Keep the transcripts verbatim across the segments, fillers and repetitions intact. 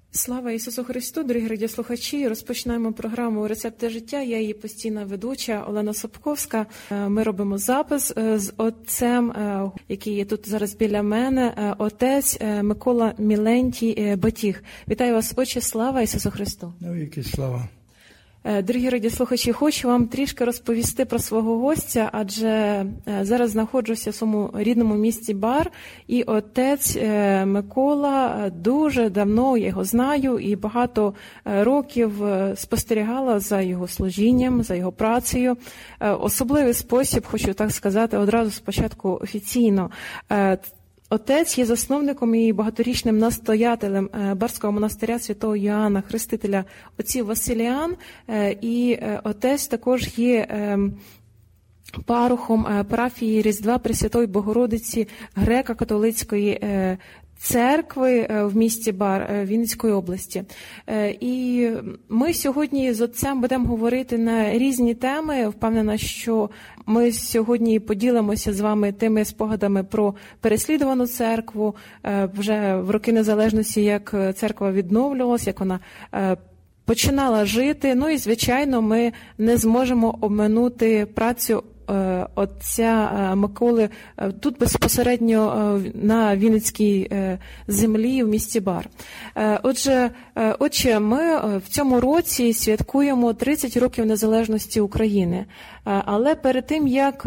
Слава Ісусу Христу, дорогі радіослухачі! Розпочинаємо програму «Рецепти життя». Я її постійна ведуча Олена Собковська. Ми робимо запис з отцем, який є тут зараз біля мене, отець Микола Мілентій Батіг. Вітаю вас, отче, слава Ісусу Христу! Навіки слава! Дорогі радіослухачі, хочу вам трішки розповісти про свого гостя, адже зараз знаходжуся в своєму рідному місті Бар, і отець Микола дуже давно, я його знаю, і багато років спостерігала за його служінням, за його працею. Особливий спосіб, хочу так сказати, одразу спочатку офіційно. Отець є засновником і багаторічним настоятелем Барського монастиря святого Йоанна Хрестителя отців Василіан, і отець також є парохом парафії Різдва Пресвятої Богородиці Греко-католицької церкви в місті Бар Вінницької області. І ми сьогодні з отцем будемо говорити на різні теми. Впевнена, що ми сьогодні поділимося з вами тими спогадами про переслідувану церкву, вже в роки незалежності, як церква відновлювалася, як вона починала жити. Ну і, звичайно, ми не зможемо обминути працю отця Миколи тут безпосередньо на Вінницькій землі в місті Бар. Отже, отче, ми в цьому році святкуємо тридцять років незалежності України. Але перед тим, як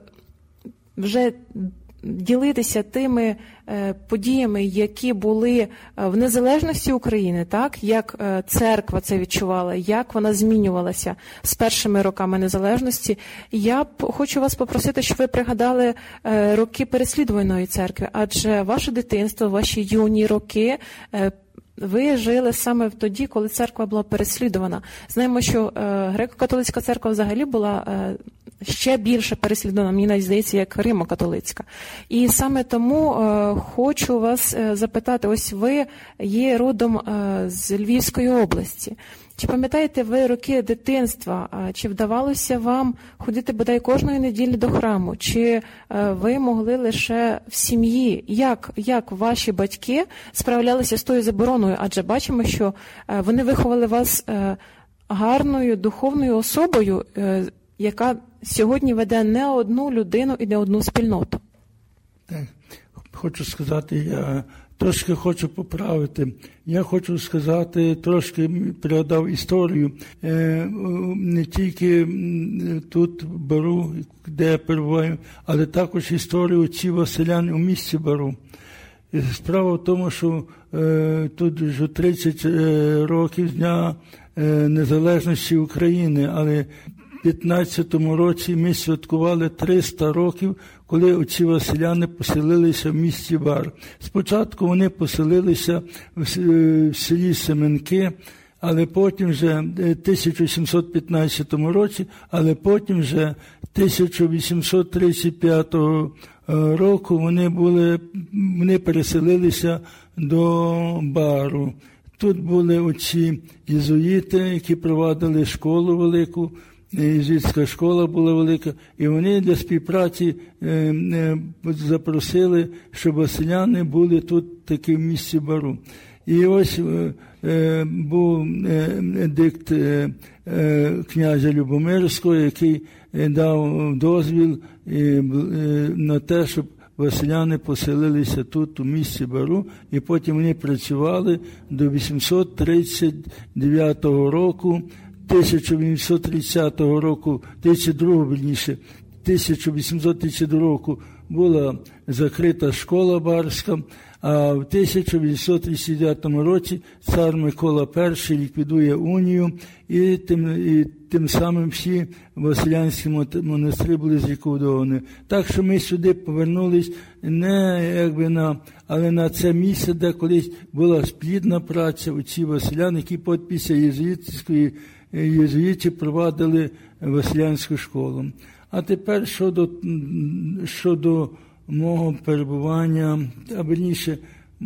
вже ділитися тими подіями, які були в незалежності України, так, як церква це відчувала, як вона змінювалася з першими роками незалежності, я б хочу вас попросити, щоб ви пригадали роки переслідуваної церкви, адже ваше дитинство, ваші юні роки ви жили саме тоді, коли церква була переслідувана. Знаємо, що греко-католицька церква взагалі була ще більше переслідувана, мені навіть здається, як римо-католицька. І саме тому хочу вас запитати, ось ви є родом з Львівської області. Чи пам'ятаєте ви роки дитинства? Чи вдавалося вам ходити бодай кожної неділі до храму? Чи ви могли лише в сім'ї? Як, як ваші батьки справлялися з тою забороною? Адже бачимо, що вони виховали вас гарною духовною особою, яка сьогодні веде не одну людину і не одну спільноту. Так, хочу сказати, я трошки хочу поправити. Я хочу сказати, трошки пригадав історію. Не тільки тут Бару, де я перебуваю, але також історію отців Василян у місті Бару. Справа в тому, що тут вже тридцять років з Дня Незалежності України, але в п'ятнадцятому році ми святкували триста років, коли отці Василяни поселилися в місті Бар. Спочатку вони поселилися в селі Семенки, але потім вже в тисяча сімсот п'ятнадцятому році, але потім вже тисяча вісімсот тридцять п'ятого року вони були, вони переселилися до Бару. Тут були отці єзуїти, які провадили школу велику, єзуїтська школа була велика, і вони для співпраці е, е, запросили, щоб василяни були тут таки в місті Бару. І ось е, е, був е, едикт е, е, князя Любомирського, який е, дав дозвіл е, е, на те, щоб василяни поселилися тут, у місті Бару, і потім вони працювали до вісімсот тридцять дев'ятого року, тисяча вісімсот тридцятого року, тридцять другого, вірніше, тисяча вісімсот тридцять другого року була закрита школа барська, а в тисяча вісімсот тридцять дев'ятому році цар Микола І ліквідує унію, і тим, і тим самим всі василянські монастирі були зліквідовані. Так що ми сюди повернулись не якби на, але на це місце, де колись була сплідна праця отців василян, які після єзуїтської єзуїти провадили василянську школу. А тепер щодо, щодо мого перебування, а вірніше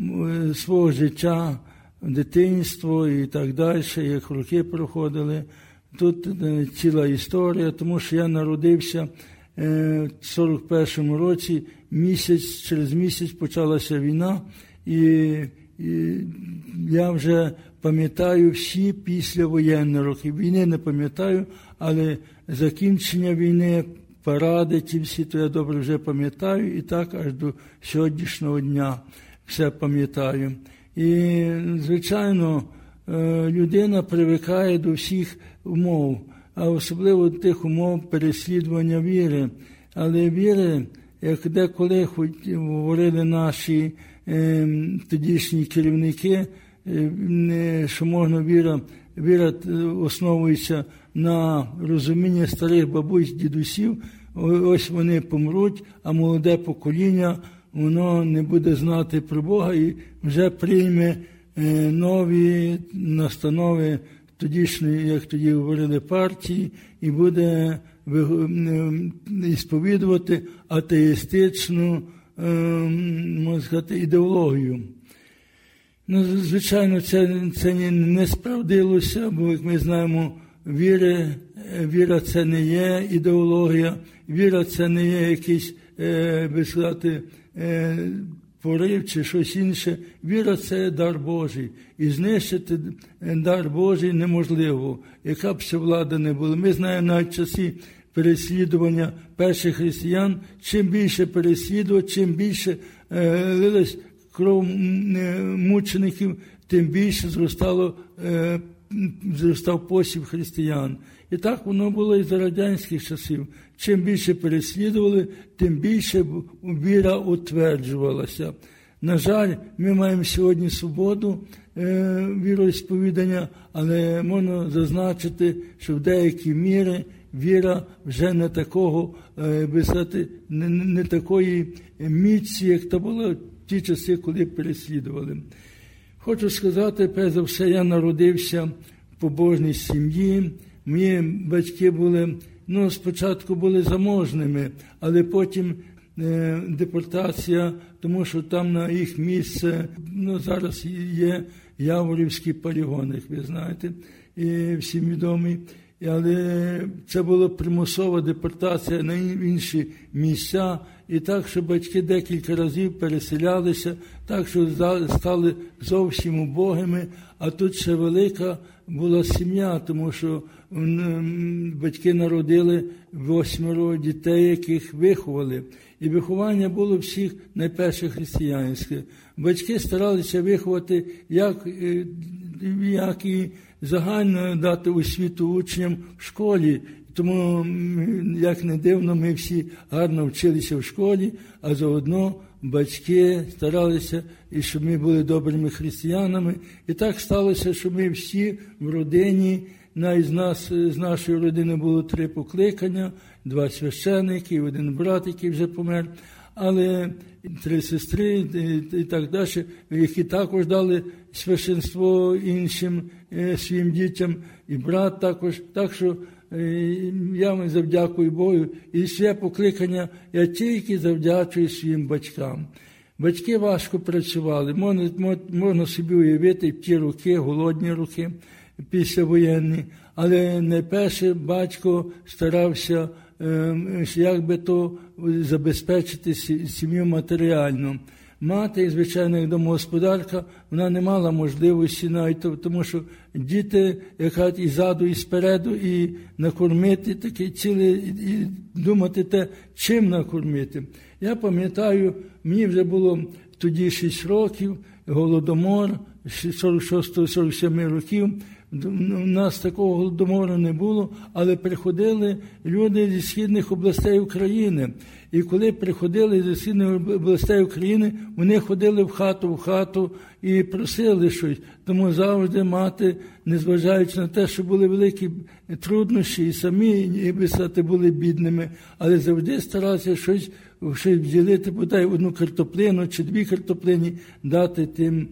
свого життя, дитинство і так далі, як роки проходили. Тут ціла історія, тому що я народився в сорок першому році, місяць, через місяць почалася війна, і, і я вже пам'ятаю всі післявоєнні роки. Війни не пам'ятаю, але закінчення війни, паради ті всі, то я добре вже пам'ятаю, і так аж до сьогоднішнього дня все пам'ятаю. І, звичайно, людина привикає до всіх умов, а особливо до тих умов переслідування віри. Але віри, як деколи говорили наші е, тодішні керівники, е, що можна віра, віра основується на розумінні старих бабусь, дідусів, ось вони помруть, а молоде покоління, воно не буде знати про Бога і вже прийме е, нові настанови тодішньої, як тоді говорили, партії, і буде ісповідувати атеїстичну, можна сказати, ідеологію. Ну, звичайно, це, це не справдилося, бо, як ми знаємо, віри, віра – це не є ідеологія, віра – це не є якийсь, би сказати, порив чи щось інше. Віра – це дар Божий. І знищити дар Божий неможливо, яка б вся влада не була. Ми знаємо навіть часи переслідування перших християн. Чим більше переслідував, чим більше е, лилась кров мучеників, тим більше зростало, е, зростав посів християн. І так воно було і за радянських часів. Чим більше переслідували, тим більше віра утверджувалася. На жаль, ми маємо сьогодні свободу е, віросповідання, але можна зазначити, що в деякі міри віра вже не такого, е, би сказати, не, не такої міці, як то було в ті часи, коли переслідували. Хочу сказати, перш за все, я народився в побожній сім'ї. Мої батьки були, ну, спочатку були заможними, але потім е, депортація, тому що там на їх місце, ну, зараз є Яворівський полігон, як ви знаєте, і всім відомий. Але це була примусова депортація на інші місця, і так, що батьки декілька разів переселялися, так, що стали зовсім убогими, а тут ще велика була сім'я, тому що батьки народили восьмеро дітей, яких виховали. І виховання було всіх найперше християнське. Батьки старалися виховати, як, як і загально дати освіту учням в школі. Тому, як не дивно, ми всі гарно вчилися в школі, а заодно батьки старалися, і щоб ми були добрими християнами. І так сталося, що ми всі в родині, навіть з нас, з нашої родини було три покликання, два священики, і один брат, який вже помер, але три сестри і так далі, які також дали священство іншим своїм дітям, і брат також. Так що я вам завдякую Богу, і своє покликання я тільки завдячую своїм батькам. Батьки важко працювали, можна, можна собі уявити ті роки, голодні роки, післявоєнні, але найперше батько старався, як би то забезпечити сім'ю матеріально. Мати, звичайно, як домогосподарка, вона не мала можливості навіть, тому що діти, яка і ззаду, і спереду, і накормити, таке ціле, і думати те, чим накормити. Я пам'ятаю, мені вже було тоді шість років, голодомор, сорок шостого сорок сьомого років, у нас такого голодомору не було, але приходили люди зі східних областей України. І коли приходили зі східних областей України, вони ходили в хату в хату і просили щось. Тому завжди мати, незважаючи на те, що були великі труднощі, і самі, і писати, були бідними, але завжди старалися щось, щось вділити, бодай одну картоплину чи дві картоплині дати тим,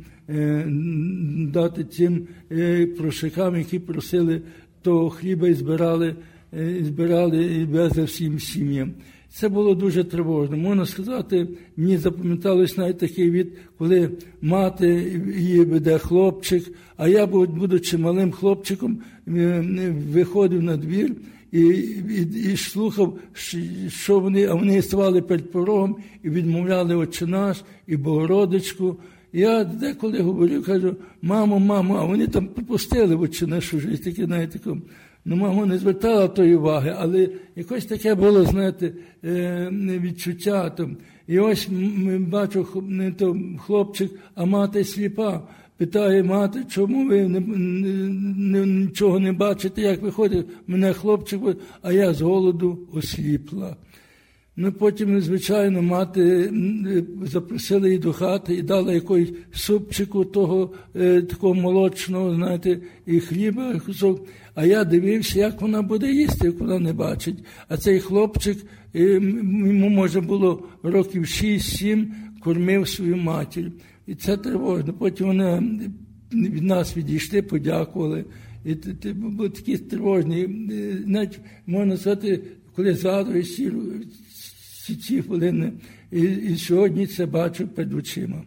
дати тим прошикам, які просили того хліба і збирали, і збирали і везли всім сім'ям. Це було дуже тривожно. Можна сказати, мені запам'яталось навіть такий від, коли мати її веде хлопчик, а я, будучи малим хлопчиком, виходив на двір і, і, і слухав, що вони, а вони ставали перед порогом і відмовляли Отче наш, і Богородичку, я деколи говорю, кажу, мамо, мамо, а вони там пропустили очі нашу життя, таке, знаєте, ну, мамо не звертала тої уваги, але якось таке було, знаєте, відчуття там. І ось ми бачу, не то хлопчик, а мати сліпа. Питає мати, чому ви не, не, нічого не бачите, як виходить, мене хлопчик, а я з голоду осліпла. Ну, потім, звичайно, мати запросила її до хати і дала якогось супчику того, е, такого молочного, знаєте, і хліба, кусок. А я дивився, як вона буде їсти, як вона не бачить. А цей хлопчик, е, йому, може, було років шість-сім, кормив свою матір. І це тривожно. Потім вони від нас відійшли, подякували. І це були такі тривожні. Навіть, можна сказати, коли згадую ці, ці, ці хвилини, і, і сьогодні це бачу перед очима.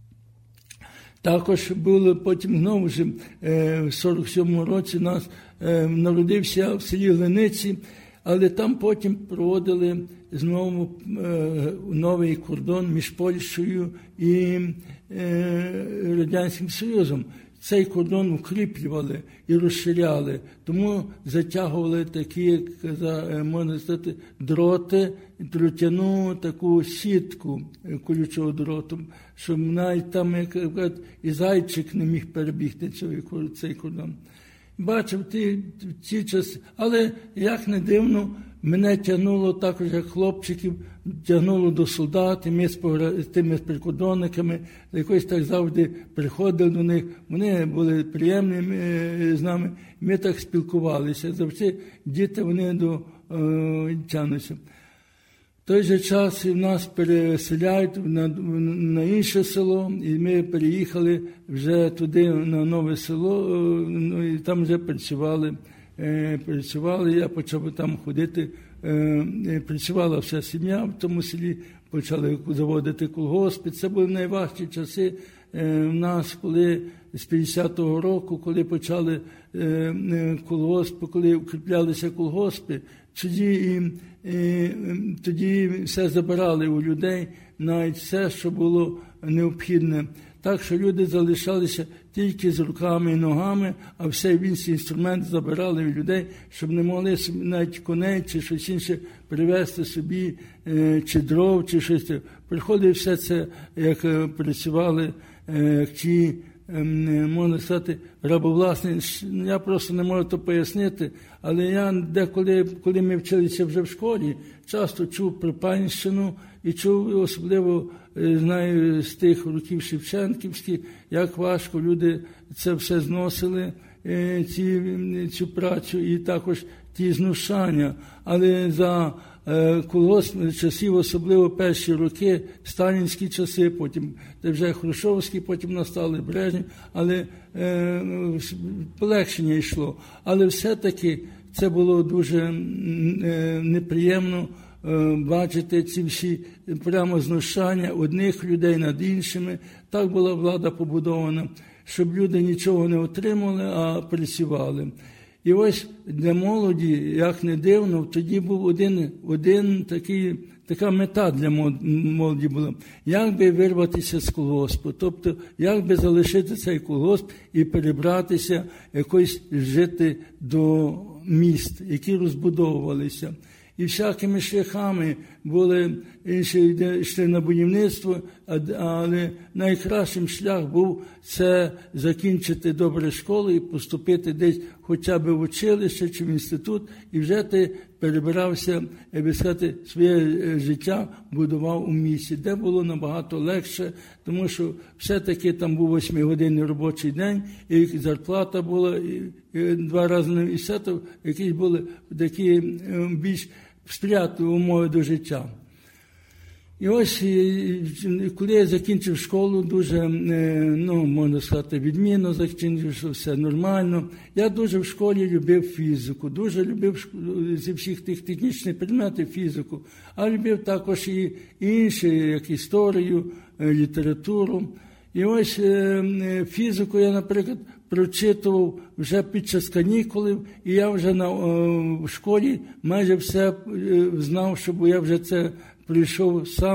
Також було потім знову ж, в сорок сьомому році нас народився в селі Глиниці, але там потім проводили знову е, новий кордон між Польщею і е, Радянським Союзом. Цей кордон укріплювали і розширяли, тому затягували такі, як можна сказати, дроти, дротяну таку сітку колючого дроту, щоб навіть там, як і зайчик не міг перебігти цей кордон. Бачив ті, ті часи, але, як не дивно, мене тягнуло також, як хлопчиків, тягнуло до солдат, і ми з тими прикордонниками, якось так завжди приходили до них, вони були приємними з нами, ми так спілкувалися, завжди діти вони до е, тягнуться. В той же час нас переселяють на, на інше село, і ми переїхали вже туди, на нове село, ну, і там вже працювали. Працювали, я почав там ходити, працювала вся сім'я в тому селі, почали заводити колгоспи. Це були найважчі часи в нас, коли з п'ятдесятого року, коли почали колгоспи, коли укріплялися колгоспи, тоді, і, і, тоді все забирали у людей, навіть все, що було необхідне. Так, що люди залишалися тільки з руками і ногами, а все інші інструменти забирали від людей, щоб не могли собі навіть коней чи щось інше привезти собі, чи дров, чи щось. Приходить все це, як працювали ті, можна сказати, рабовласниці. Я просто не можу то пояснити, але я деколи, коли ми вчилися вже в школі, часто чув про панщину і чув особливо, знаю, з тих років шевченківських, як важко люди це все зносили, ці, цю працю і також ті знущання. Але за колгосп часів, особливо перші роки, сталінські часи, потім вже хрущовські, потім настали Брежнєв, але е, полегшення йшло. Але все-таки це було дуже е, неприємно е, бачити ці всі прямо знущання одних людей над іншими. Так була влада побудована, щоб люди нічого не отримали, а працювали. І ось для молоді, як не дивно, тоді був один, один такий, така мета для молоді була. Як би вирватися з колгоспу, тобто як би залишити цей колгосп і перебратися, якось жити до міст, які розбудовувалися. І всякими шляхами були інші йшли на будівництво, але найкращим шлях був це закінчити добре школу і поступити десь хоча б в училище чи в інститут, і вже ти перебирався, як би сказати, своє життя будував у місті, де було набагато легше, тому що все-таки там був восьмигодинний робочий день, і зарплата була і, і два рази, і все то якісь були такі більш сприятливі умови до життя. І ось, коли я закінчив школу, дуже, ну, можна сказати, відмінно закінчив, що все нормально. Я дуже в школі любив фізику, дуже любив зі всіх тих технічних предметів фізику, а любив також і інші, як історію, літературу. І ось фізику я, наприклад, прочитував вже під час канікулів, і я вже на, в школі майже все знав, щоб я вже це прийшов сам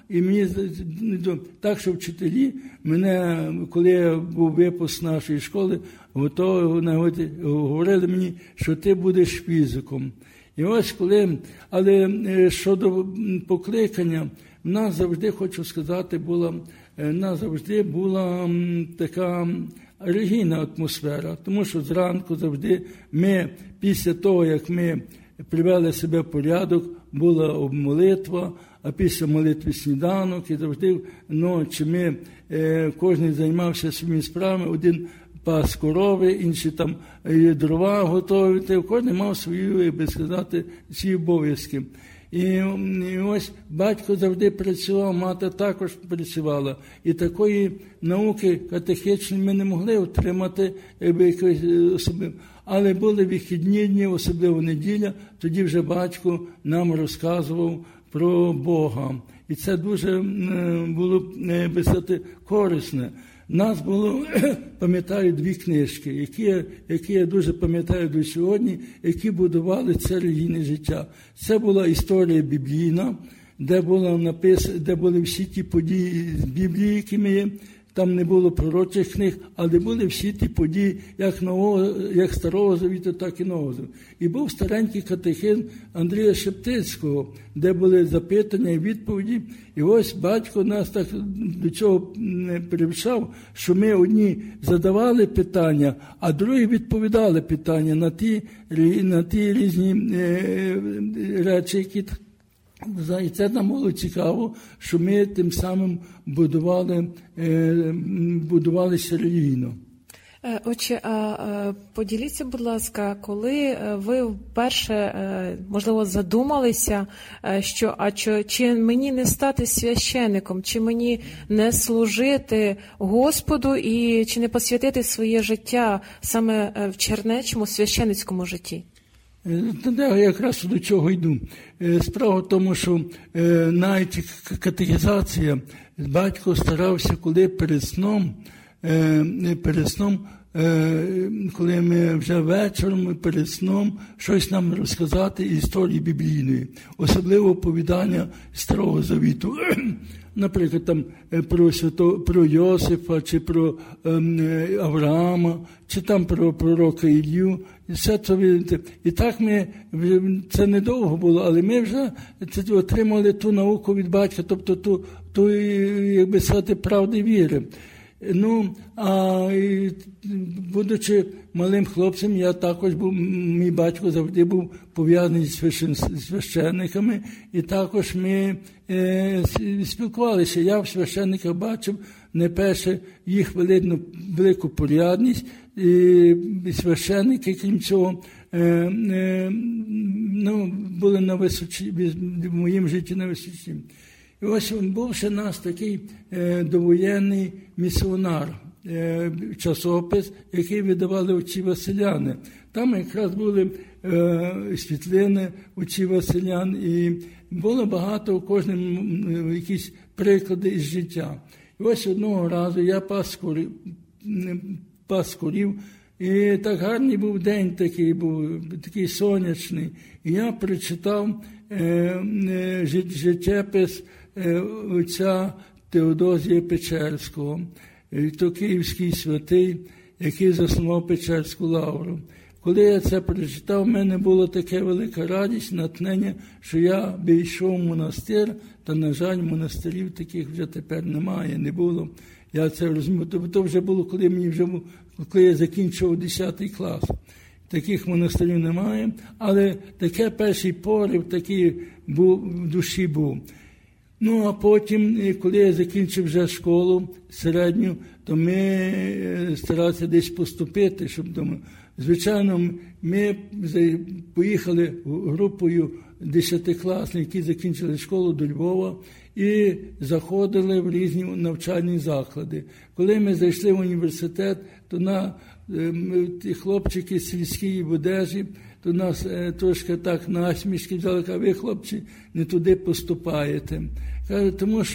І мені так, що вчителі мене, коли я був випуск нашої школи, готові, говорили мені, що ти будеш фізиком. І ось коли, але щодо покликання, в нас завжди, хочу сказати, була, в нас завжди була така релігійна атмосфера, тому що зранку завжди ми, після того, як ми привели себе в порядок, була молитва, а після молитви сніданок, і завжди ночі ми, е, кожен займався своїми справами, один пас корови, інші там дрова готовити, кожен мав свої, би сказати, ці обов'язки. І, і ось батько завжди працював, мати також працювала. І такої науки катехичної ми не могли отримати якоїсь особливо. Але були вихідні дні, особливо неділя, тоді вже батько нам розказував про Бога. І це дуже було, би сказати, корисне. Нас було, пам'ятаю, дві книжки, які, які я дуже пам'ятаю до сьогодні, які будували це релігійне життя. Це була історія біблійна, де, була напис... де були всі ті події з Біблії, які ми є. Там не було пророчих книг, але були всі ті події, як нового, як Старого Завіту, так і Нового Завіту. І був старенький катехизм Андрія Шептицького, де були запитання і відповіді. І ось батько нас так до цього привчав, що ми одні задавали питання, а другі відповідали питання на ті, на ті різні речі, які... І це нам було цікаво, що ми тим самим будували, будувалися релігійно. Отче, а поділіться, будь ласка, коли ви вперше, можливо, задумалися, що а чи, чи мені не стати священником, чи мені не служити Господу і чи не посвятити своє життя саме в чернечому священницькому житті? Я якраз до чого йду. Справа в тому, що навіть катехізація, батько старався, коли перед сном, перед сном, коли ми вже вечором, перед сном, щось нам розказати історії біблійної, особливо оповідання Старого Завіту. Наприклад, там про, свято, про Йосифа, чи про ем, Авраама, чи там про пророка Ілью. І, все це, і так ми, це недовго було, але ми вже отримали ту науку від батька, тобто ту, ту як би сказати, правди віри. Ну, а будучи малим хлопцем, я також був, мій батько завжди був пов'язаний з священниками, і також ми е, спілкувалися. Я в священниках бачив не перше їх велику, велику порядність, і, і священники, крім цього, е, е, ну, були на височі, в моїм житті на височі. І ось був ще нас такий е, довоєнний місіонар, е, часопис, який видавали отці Василяни. Там якраз були е, світлини отці Василян, і було багато у кожному е, якісь приклади із життя. І ось одного разу я пас курів, пас курів, і так гарний був день такий, був такий сонячний. І я прочитав е, е, життєпис отця Теодозія Печерського, то київський святий, який заснував Печерську лавру. Коли я це прочитав, в мене була така велика радість, натхнення, що я би йшов в монастир, та, на жаль, монастирів таких вже тепер немає, не було. Я це розумію, то вже було, коли мені вже коли я закінчував десятий клас. Таких монастирів немає, але таке перший порив такий був, в душі був. Ну, а потім, коли я закінчив вже школу середню, то ми старалися десь поступити, щоб думаю. Звичайно, ми поїхали групою десятикласників, які закінчили школу, до Львова і заходили в різні навчальні заклади. Коли ми зайшли в університет, то на ті хлопчики сільські в одежі, то нас е, трошки так насмішки взяли, а ви, хлопці, не туди поступаєте. Каже, тому що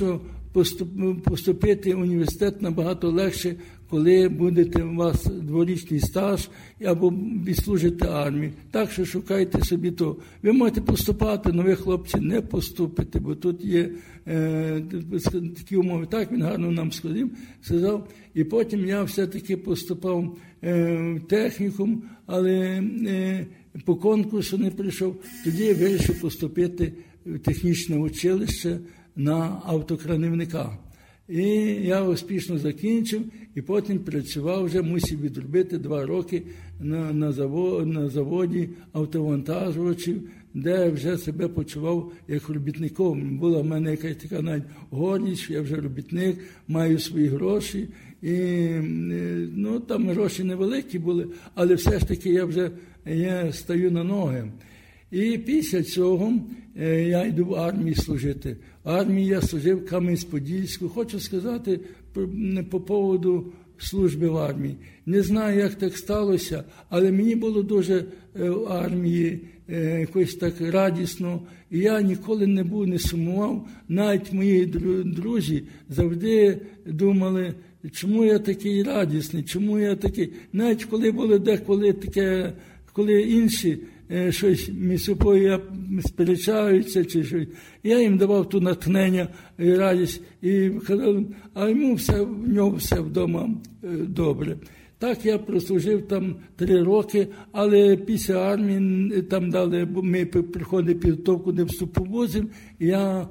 поступити в університет набагато легше, коли будете у вас дворічний стаж або відслужите армію. Так що шукайте собі то. Ви можете поступати, але ви, хлопці, не поступите, бо тут є е, такі умови. Так він гарно нам сказав, сказав. І потім я все-таки поступав е, в технікум, але е, по конкурсу не прийшов. Тоді я вирішив поступити в технічне училище на автокранівника. І я успішно закінчив, і потім працював, вже мусив відробити два роки на, на, завод, на заводі автовантажувачів, де вже себе почував як робітником. Була в мене якась така навіть гордість, що я вже робітник, маю свої гроші. І, ну, там гроші невеликі були, але все ж таки я вже я стаю на ноги. І після цього я йду в армії служити. В армії я служив в Кам'янець-Подільську. Хочу сказати по поводу служби в армії. Не знаю, як так сталося, але мені було дуже в армії якось так радісно. І я ніколи не був, не сумував. Навіть мої друзі завжди думали, чому я такий радісний, чому я такий. Навіть коли було деколи таке, коли інші щось між собою сперечаються чи щось. Я їм давав ту натхнення і радість, і казав, а йому все, в нього все вдома добре. Так я прослужив там три роки, але після армії там дали, ми приходили підготовку до вступу в вузів, і я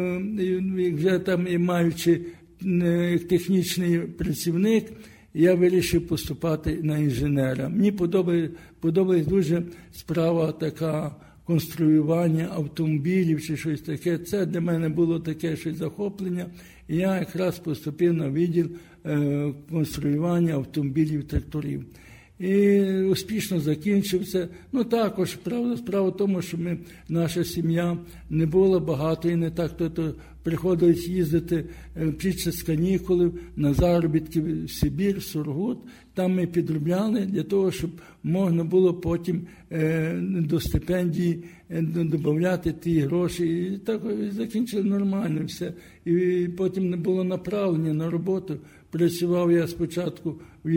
вже там, маючи технічний працівник, я вирішив поступати на інженера. Мені подобається, подобається дуже справа така конструювання автомобілів чи щось таке. Це для мене було таке щось захоплення. І я якраз поступив на відділ е, конструювання автомобілів, тракторів. І успішно закінчив це. Ну, також, правда, справа в тому, що ми, наша сім'я не була багато і не так, то, то приходилось їздити під час канікулів на заробітки в Сибір, в Сургут. Там ми підробляли для того, щоб можна було потім е, до стипендії е, додати ті гроші. І так закінчили нормально все. І потім не було направлення на роботу. Працював я спочатку в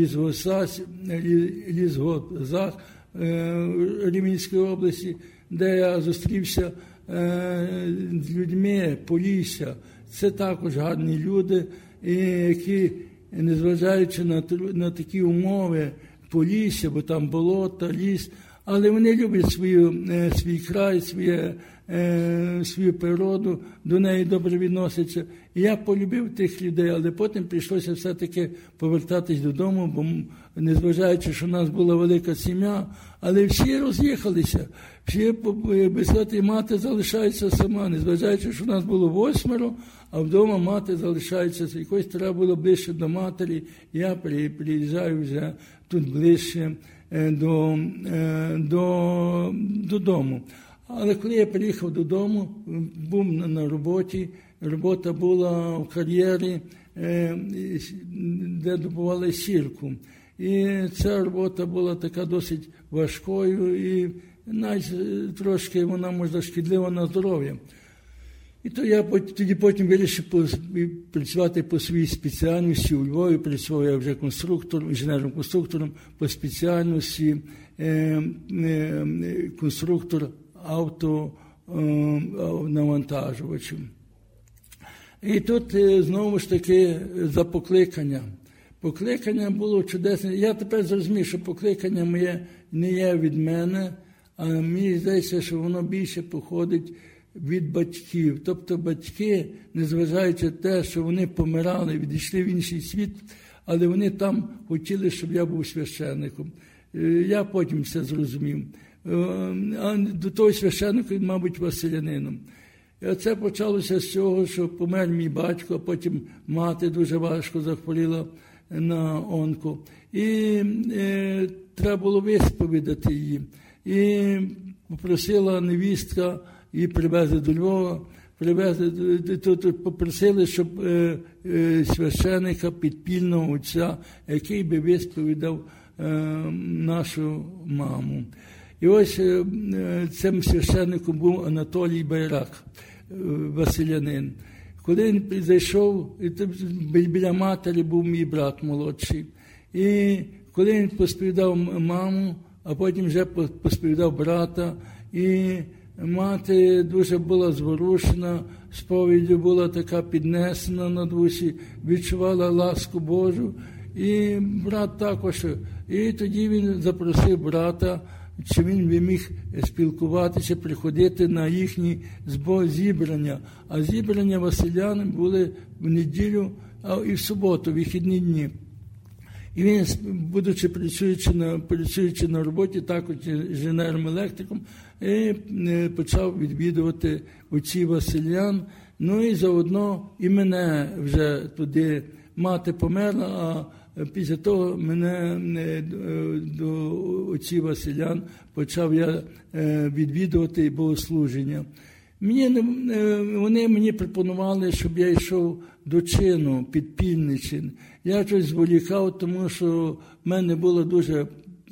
лісгоспах Рівненської області, де я зустрівся з людьми Полісся. Це також гарні люди, які, незважаючи на, на такі умови Полісся, бо там болото, ліс, але вони люблять свою, свій край, своє, свою природу, до неї добре відносяться. І я полюбив тих людей, але потім прийшлося все-таки повертатись додому, бо незважаючи, що в нас була велика сім'я, але всі роз'їхалися. Всі, якби сказати, мати залишається сама, незважаючи, що в нас було восьмеро, а вдома мати залишається, якось треба було ближче до матері. Я приїжджаю вже тут ближче до, до, додому. Але коли я приїхав додому, був на роботі, робота була в кар'єрі, де добували сірку. І ця робота була така досить важкою і навіть трошки вона, може, шкідлива на здоров'я. І то я тоді потім вирішив працювати по своїй спеціальності. У Львові працював я вже конструктором, інженером-конструктором по спеціальності е, е, конструктор автонавантажувачів. І тут знову ж таки за покликання. Покликання було чудесне. Я тепер зрозумів, що покликання моє не є від мене, а мені здається, що воно більше походить від батьків. Тобто батьки, незважаючи на те, що вони помирали, відійшли в інший світ, але вони там хотіли, щоб я був священником. Я потім це зрозумів. А до того священника, мабуть, василянином. І оце почалося з цього, що помер мій батько, а потім мати дуже важко захворіла на онко. І е, треба було висповідати її. І попросила невістка, її привезли до Львова, привезли, тут попросили, щоб е, е, священика, підпільного отця, який би висповідав е, нашу маму. І ось е, цим священником був Анатолій Байрак, е, василянин. коли він зайшов, біля матері був мій брат молодший. І коли він посповідав маму, а потім вже посповідав брата, і мати дуже була зворушена, сповіддю була така піднесена на душі, відчувала ласку Божу, і брат також. І тоді він запросив брата, чи він міг спілкуватися, приходити на їхні зібрання. А зібрання василян були в неділю, а і в суботу, вихідні дні. І він, будучи працюючи на, працюючи на роботі, також інженером-електриком, і почав відвідувати отців василян. Ну і заодно і мене вже туди, мати померла, а після того мене до отців василян почав я відвідувати богослуження. Мені, вони мені пропонували, щоб я йшов до чину, підпільний чин. Я щось зволікав, тому що в мене була дуже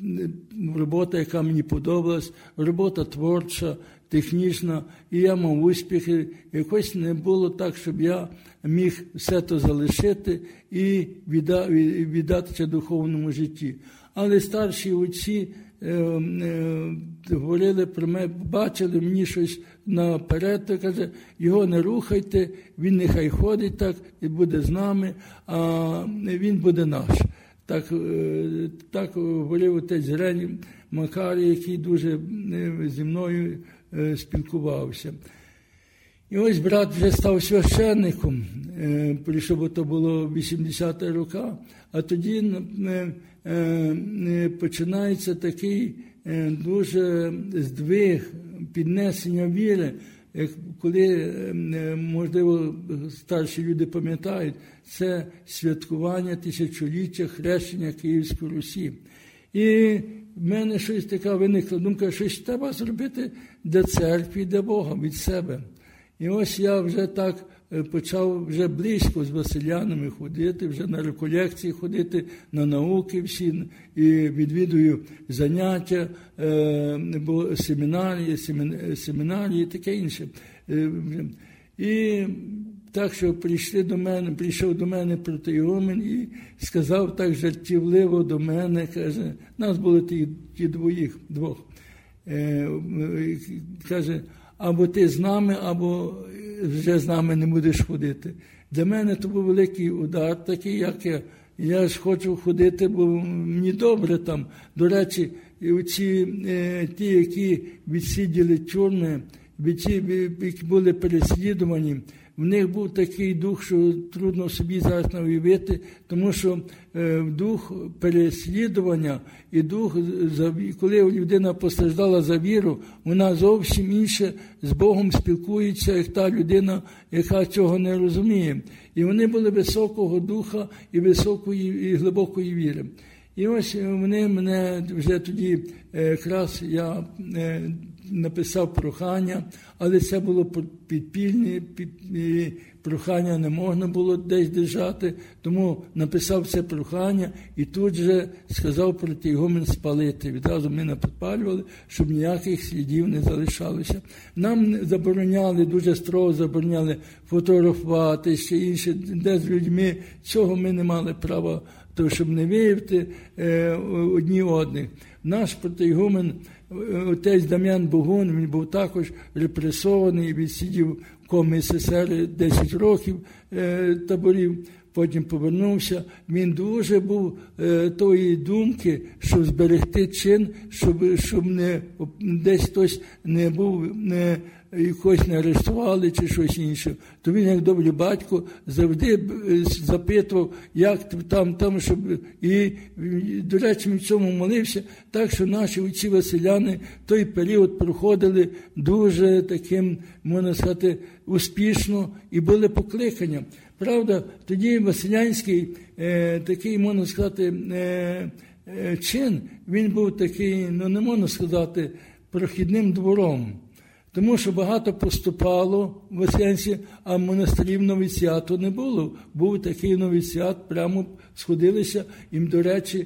робота, яка мені подобалась, робота творча, технічна, і я мав успіхи. Якось не було так, щоб я міг все це залишити і віддатися духовному житті. Але старші отці е, е, говорили про мене, бачили мені щось наперед, то каже, його не рухайте, він нехай ходить так і буде з нами, а він буде наш. Так, е, так говорив отець Грень Макарій, який дуже зі мною е, спілкувався. І ось брат вже став священником, е, прийшов, бо то було вісімдесяті роки, а тоді е, е, починається такий е, дуже здвиг, піднесення віри, е, коли, е, можливо, старші люди пам'ятають, це святкування тисячоліття хрещення Київської Русі. І в мене щось така виникла думка, щось треба зробити для церкви, для Бога, від себе. І ось я вже так почав вже близько з василянами ходити, вже на реколекції ходити, на науки всі, і відвідую заняття, семінарії, семінарії і таке інше. І так, що прийшли до мене, прийшов до мене протоігумен і сказав так жартівливо до мене, каже, нас було ті, ті двоїх, двох, каже, або ти з нами, або вже з нами не будеш ходити. Для мене це був великий удар, такий, як я. Я ж хочу ходити, бо мені добре там. До речі, ці, ті, які відсиділи тюрми, ті, які були переслідувані, в них був такий дух, що трудно собі зараз уявити, тому що е, дух переслідування і дух, коли людина постраждала за віру, вона зовсім інше з Богом спілкується, як та людина, яка цього не розуміє. І вони були високого духа і високої, і глибокої віри. І ось вони мене вже тоді, якраз я е, написав прохання, але це було підпільне, під, прохання не можна було десь держати, тому написав це прохання і тут же сказав протоігумен спалити. Відразу ми не підпалювали, щоб ніяких слідів не залишалося. Нам забороняли, дуже строго забороняли фотографувати, ще інше, де з людьми, цього ми не мали права, то щоб не виявити е, одні одних. Наш протоігумен, отець Дам'ян Богун, він був також репресований, відсидів в Ком СССР десять років е, таборів, потім повернувся. Він дуже був е, тої думки, щоб зберегти чин, щоб, щоб не, десь хтось не був, не, якось не арештували чи щось інше. То він, як добрий батько, завжди запитував, як там, там, щоб... І, до речі, в цьому молився, так, що наші отці василяни той період проходили дуже таким, можна сказати, успішно і були покликання. Правда, тоді василянський е, такий, можна сказати, е, е, чин, він був такий, ну не можна сказати, прохідним двором. Тому що багато поступало в Василянці, а монастирів новіціату не було. Був такий новіціат, прямо сходилися. Їм, до речі,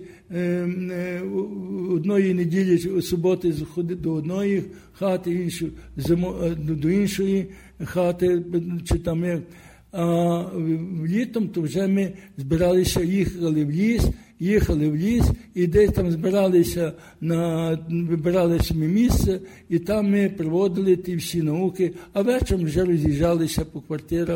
одної неділі, у суботи заходили до одної хати, іншу, до іншої хати, чи там як. а літом то вже ми збиралися, їхали в ліс, їхали в ліс, і десь там збиралися, на, вибирали собі місце, і там ми проводили ті всі науки, а вечором вже роз'їжджалися по квартирах.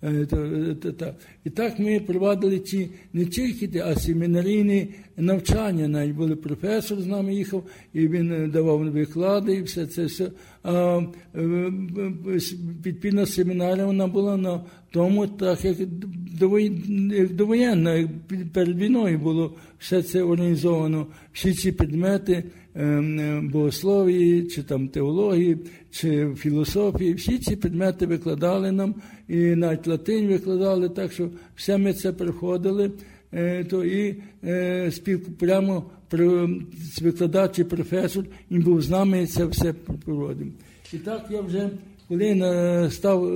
І так ми проводили ці не тільки ті, а семінарійні навчання. Навіть були професор з нами їхав, і він давав виклади, і все це все. А підпільна семінарія вона була на тому, так як довоєнна, як перед війною було все це організовано, всі ці предмети богословії, чи там теології, чи філософії, всі ці предмети викладали нам, і навіть латинь викладали, так що все ми це приходили, то і спів, прямо викладач і професор, він був з нами і це все проводив. І так я вже, коли настав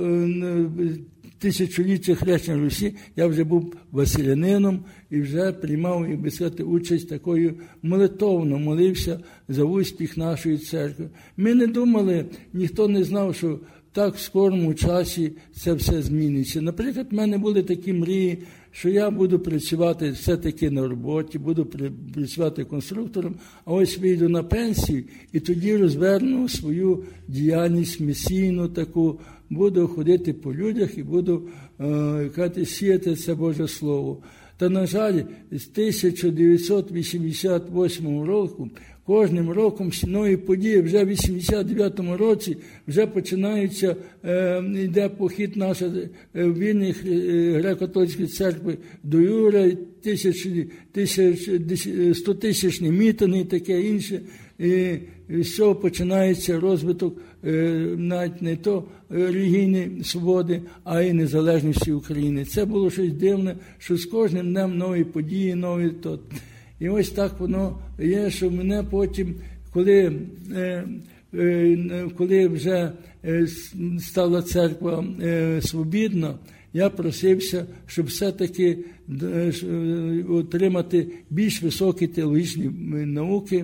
тисячоліття хрещення Русі, я вже був василянином і вже приймав, як би сказати, участь такою молитовно, молився за успіх нашої церкви. Ми не думали, ніхто не знав, що так в скорому часі це все зміниться. Наприклад, в мене були такі мрії, що я буду працювати все-таки на роботі, буду працювати конструктором, а ось вийду на пенсію і тоді розверну свою діяльність місійну таку, буду ходити по людях і буду е, сіяти це Боже Слово. Та, на жаль, з тисяча дев'ятсот вісімдесят восьмого року кожним роком нові події, вже в вісімдесят дев'ятому році вже починається, е, йде похід наш е, вільної греко-католицької церкви до Юра, тисяч, тисяч, стотисячні мітинги і таке інше. І з цього починається розвиток е, навіть не то релігійної свободи, а й незалежності України. Це було щось дивне, що з кожним днем нові події, нові то. І ось так воно є, що мене потім, коли, е, е, коли вже е, стала церква е, свобідна, я просився, щоб все-таки е, отримати більш високі теологічні науки,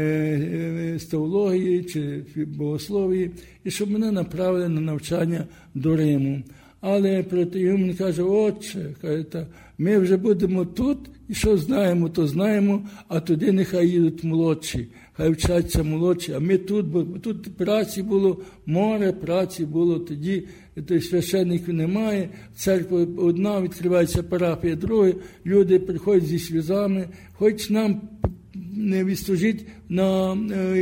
з теології чи богословії, і щоб мене направили на навчання до Риму. Але проти його мені каже: отче, ми вже будемо тут, і що знаємо, то знаємо, а туди нехай їдуть молодші, хай вчаться молодші, а ми тут, бо тут праці було, море праці було тоді, то священників немає, церква одна, відкривається парафія друга, люди приходять зі сльозами, хоч нам не відслужить на,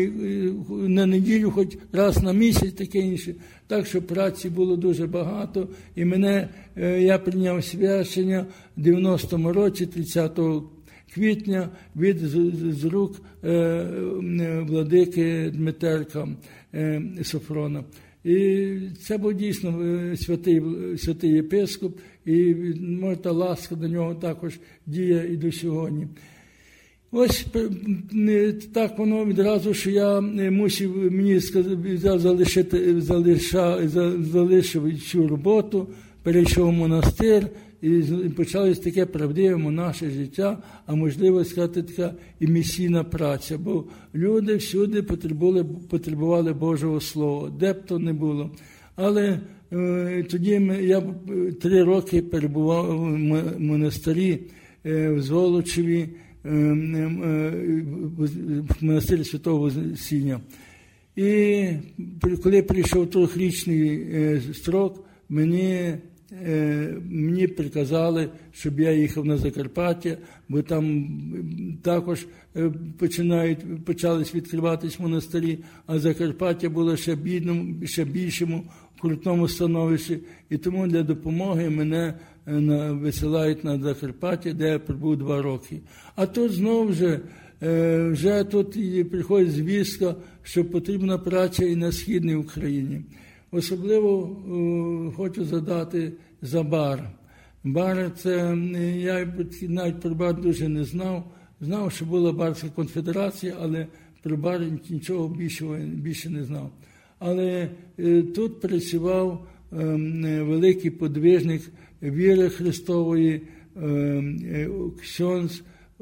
на неділю, хоч раз на місяць, таке інше. Так що праці було дуже багато, і мене, я прийняв священня в дев'яностому році, тридцятого квітня, від з, з рук е, владики Дмитерка е, Софрона. І це був дійсно святий, святий єпископ, і може та ласка до нього також діє і до сьогодні. Ось так воно відразу, що я мусив, мені сказав, залишити, залиша, залишив цю роботу, перейшов в монастир, і почалось таке правдиве наше життя, а можливо сказати, така і місійна праця, бо люди всюди потребували, потребували Божого Слова, де б то не було. Але е, тоді ми, я три роки перебував в монастирі е, в Золочеві, в монастирі Святого Вознесіння. І коли прийшов трьохрічний строк, мені, мені приказали, щоб я їхав на Закарпаття, бо там також починають, почались відкриватись монастирі, а Закарпаття було ще бідному, ще більшому крутному становищі. І тому для допомоги мене висилають на Закарпаття, де я пробув два роки. А тут знову вже, вже тут приходить звістка, що потрібна праця і на Східній Україні. Особливо хочу задати за бар. Бар – це, я навіть про бар дуже не знав. Знав, що була Барська конфедерація, але про бар нічого більшого, більше не знав. Але тут працював великий подвижник віри Христової, ксьондз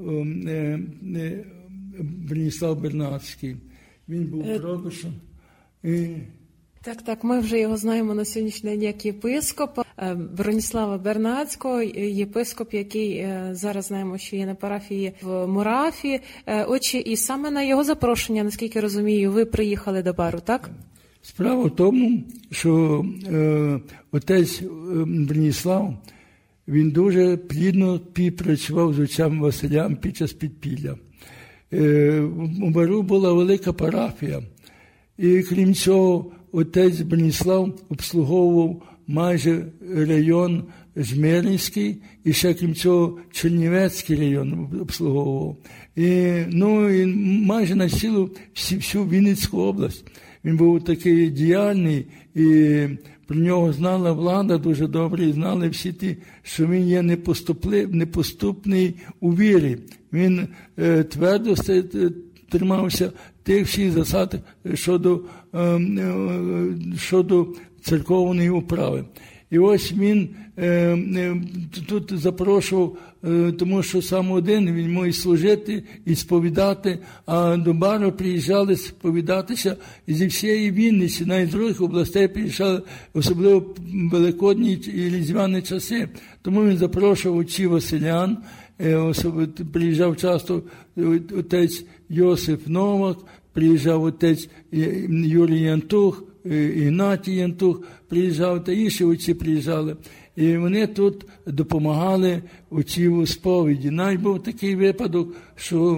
Броніслав Бернацький. Він був пробишем. Так, так, ми вже його знаємо на сьогоднішній день як єпископа. Броніслава Бернацького, єпископ, який зараз знаємо, що є на парафії в Мурафі. Отче, і саме на його запрошення, наскільки розумію, ви приїхали до бару, так? Справа в тому, що е, отець Броніслав, він дуже плідно співпрацював з отцем Василем під час підпілля. Е, у бару була велика парафія, і крім цього, отець Броніслав обслуговував майже район Жмеринський, і ще крім цього Чернівецький район обслуговував. І, ну, і майже на цілу всю, всю Вінницьку область. Він був такий діяльний, і про нього знала влада дуже добре, і знали всі ті, що він є непоступний у вірі. Він е, твердо тримався тих всіх засад щодо, е, е, щодо церковної управи. І ось він е, е, тут запрошував, е, тому що сам один він міг служити і сповідати, а до бару приїжджали сповідатися зі всієї Вінниці, навіть з других областей приїжджали, особливо в великодні і різдвяні часи. Тому він запрошував отців Василян, е, особливо приїжджав часто отець Йосип Новак, приїжджав отець Юрій Янтух, Ігнатій Янтух приїжджав, та інші отці приїжджали. І вони тут допомагали отців сповіді. Навіть був такий випадок, що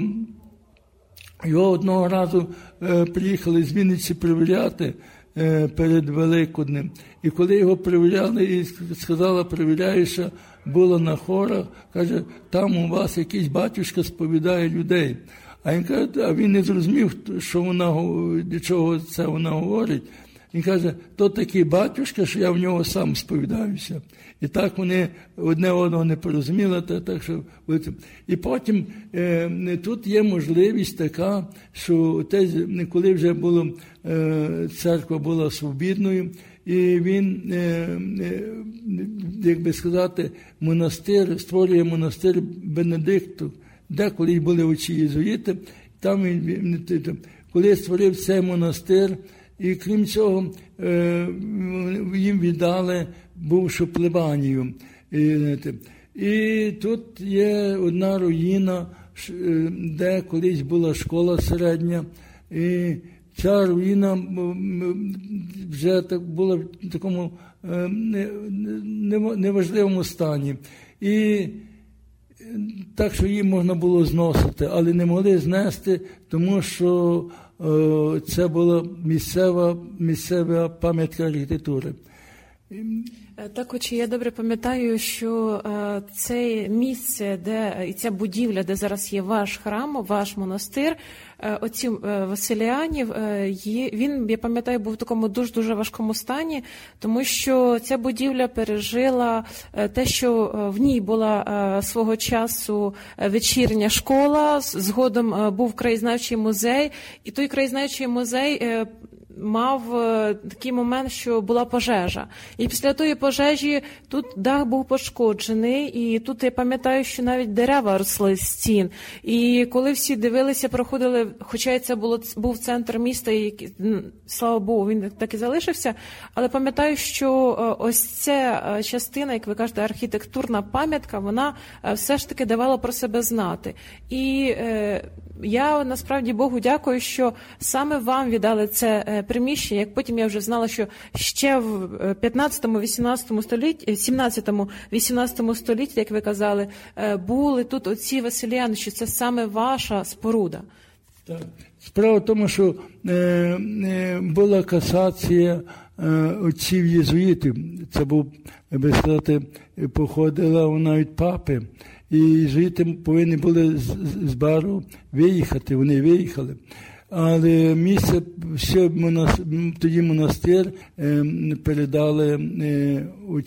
його одного разу е, приїхали з Вінниці перевіряти е, перед Великоднем. І коли його перевіряли, і сказала перевіряюча, була на хорах, каже, там у вас якийсь батюшка сповідає людей. А він каже, а він не зрозумів, що вона, до чого це вона говорить. Він каже, то такий батюшка, що я в нього сам сповідаюся. І так вони одне одного не порозуміли. Так, що... І потім е, тут є можливість така, що те, коли вже було, е, церква була свобідною, і він, е, е, як би сказати, монастир, створює монастир Бенедикту, де колись були отці єзуїти, там він, коли створив цей монастир, і крім цього, їм віддали бувшу плебанію. І тут є одна руїна, де колись була школа середня, і ця руїна вже була в такому неважливому стані. І так, що її можна було зносити, але не могли знести, тому що е, це була місцева, місцева пам'ятка архітектури. Так, отже, я добре пам'ятаю, що е, це місце, де і ця будівля, де зараз є ваш храм, ваш монастир, е, отців е, Василіанів, е, є, він, я пам'ятаю, був в такому дуже-дуже важкому стані, тому що ця будівля пережила е, те, що в ній була е, свого часу вечірня школа, згодом е, був краєзнавчий музей, і той краєзнавчий музей е, мав такий момент, що була пожежа. І після тої пожежі тут дах був пошкоджений, і тут я пам'ятаю, що навіть дерева росли з стін. І коли всі дивилися, проходили, хоча це було, був центр міста, і, слава Богу, він так і залишився, але пам'ятаю, що ось ця частина, як ви кажете, архітектурна пам'ятка, вона все ж таки давала про себе знати. І я насправді Богу дякую, що саме вам віддали це приміщення, як потім я вже знала, що ще в п'ятнадцятому-вісімнадцятому столітті, сімнадцятому-вісімнадцятому столітті, як ви казали, були тут отці Василіани, що це саме ваша споруда. Так. Справа в тому, що е, е, була касація е, отців єзуїтів. Це був, би сказати, походила вона від папи. І єзуїти повинні були з, з бару виїхати, вони виїхали. Але місце, ще монастир, тоді монастир е, передали е,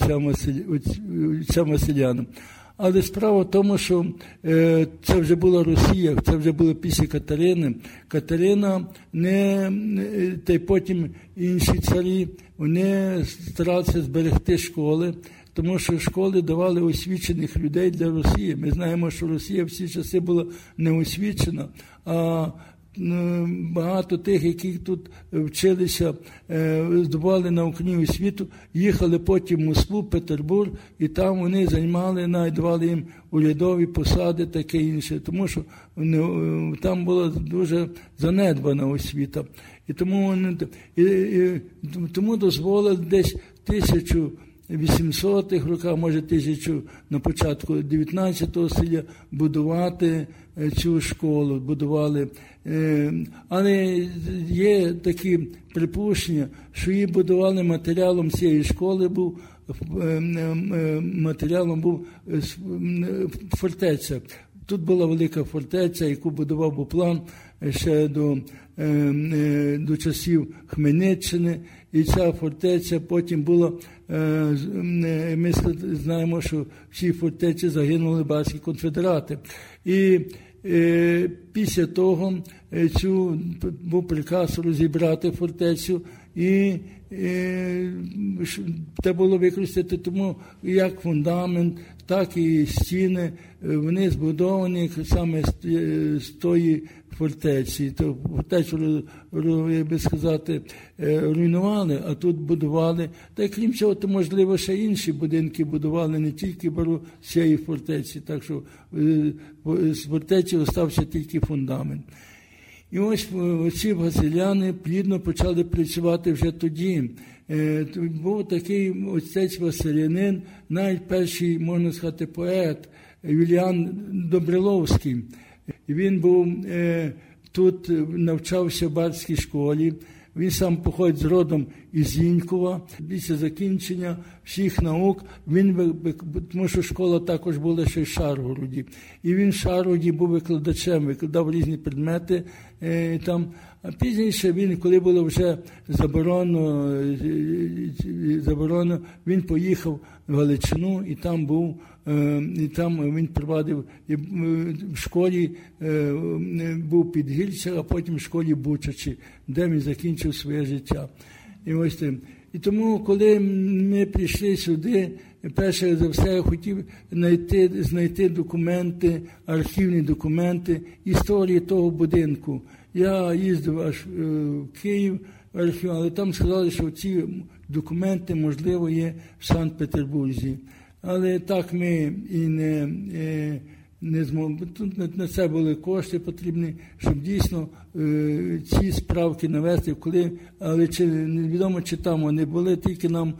отцям Василянам. Але справа в тому, що е, це вже була Росія, це вже було після Катерини. Катерина, не, та й потім інші царі, вони старалися зберегти школи, тому що школи давали освічених людей для Росії. Ми знаємо, що Росія всі часи була неосвічена, а багато тих, які тут вчилися, здобували наукову освіту, їхали потім в Москву, Петербург, і там вони займали, навіть давали їм урядові посади, таке інше, тому що там була дуже занедбана освіта. І тому, вони, і, і, тому дозволили десь тисячу вісімсотих роках, може тисячу на початку дев'ятнадцятого століття будувати цю школу, будували. Але є такі припущення, що її будували матеріалом цієї школи, був матеріалом був фортеця. Тут була велика фортеця, яку будував Буплан ще до, до часів Хмельниччини. І ця фортеця потім була, ми знаємо, що в цій фортеці загинули барські конфедерати. І після того цю був приказ розібрати фортецю, і це було використати тому як фундамент, так і стіни, вони збудовані саме з тої фортеці. То фортецю, як би сказати, руйнували, а тут будували. Та крім цього, то можливо ще інші будинки будували, не тільки бару з цієї фортеці, так що з фортеці остався тільки фундамент. І ось ці василяни плідно почали працювати вже тоді. Був такий отець Василянин, навіть перший, можна сказати, поет Юліан Добриловський. Він був тут, навчався в барській школі. Він сам походить з родом із Зінькова. Після закінчення всіх наук, він, тому що школа також була ще в Шаргороді. І він в Шаргороді був викладачем, викладав різні предмети там. А пізніше він, коли було вже заборонено, заборонено, він поїхав в Галичину і там був, і там він провадив в школі, був Підгірцях, а потім в школі Бучачі, де він закінчив своє життя. І ось тим. І тому, коли ми прийшли сюди, перше за все я хотів знайти, знайти документи, архівні документи, історії того будинку. Я їздив аж в Київ, в архів, але там сказали, що ці документи, можливо, є в Санкт-Петербурзі. Але так ми і не, не змогли. Тут на це були кошти потрібні, щоб дійсно ці справки навести, коли, але чи, невідомо, чи там вони були, тільки нам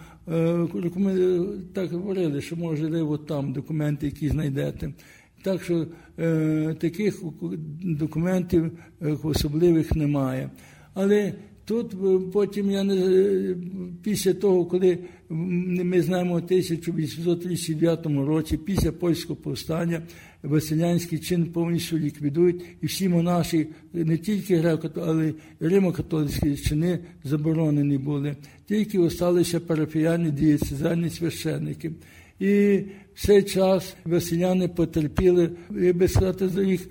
так говорили, що можливо там документи, які знайдете. Так що е, таких документів особливих немає. Але тут потім, я не, після того, коли ми знаємо у тисяча вісімсот тридцять дев'ятому році, після польського повстання, Василянський чин повністю ліквідують, і всі монаші, не тільки греко, але й римо-католицькі чини заборонені були. Тільки залишилися парафіяни, дієцезальні священники. І в цей час василяни потерпіли, як би сказати, їх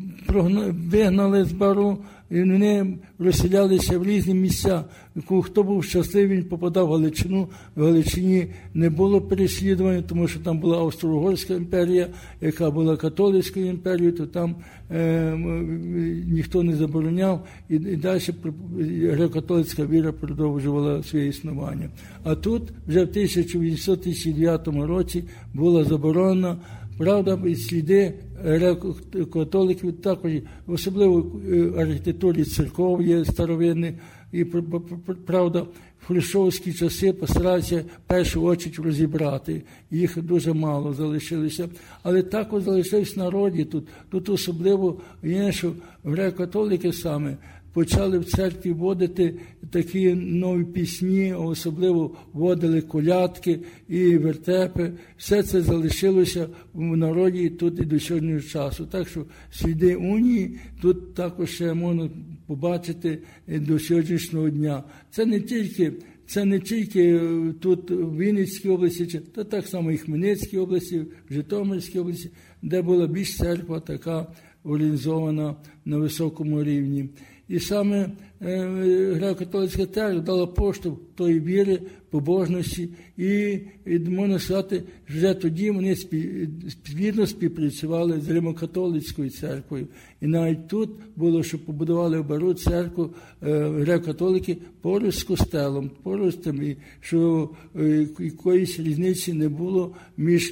вигнали з бару, і вони розселялися в різні місця. Хто був щасливий, він попадав в Галичину. В Галичині не було переслідування, тому що там була Австро-Угорська імперія, яка була католицькою імперією, то там е, ніхто не забороняв, і, і далі греко-католицька віра продовжувала своє існування. А тут вже в тисяча вісімсот тридцять дев'ятому році була заборонена. Правда, сліди католиків також, особливо в архітектурі церков є старовинні, і, правда, в хрущовські часи постаралися в першу очередь розібрати. Їх дуже мало залишилося. Але також залишилось в народі тут. Тут особливо є, що греко-католики саме почали в церкві вводити такі нові пісні, особливо вводили колядки і вертепи. Все це залишилося в народі тут і до сьогоднішнього часу. Так що сліди унії тут також ще можна побачити до сьогоднішнього дня. Це не тільки, це не тільки тут в Вінницькій області, та так само і в Хмельницькій області, в Житомирській області, де була більш церква така організована на високому рівні. І саме греко-католицька церква дала поштовх тої віри, побожності, і, і можна сказати, вже тоді вони спільно співпрацювали з Римо-католицькою церквою. І навіть тут було, що побудували в Бару церкву греко-католики поруч з костелом, поруч там, і що якоїсь різниці не було між,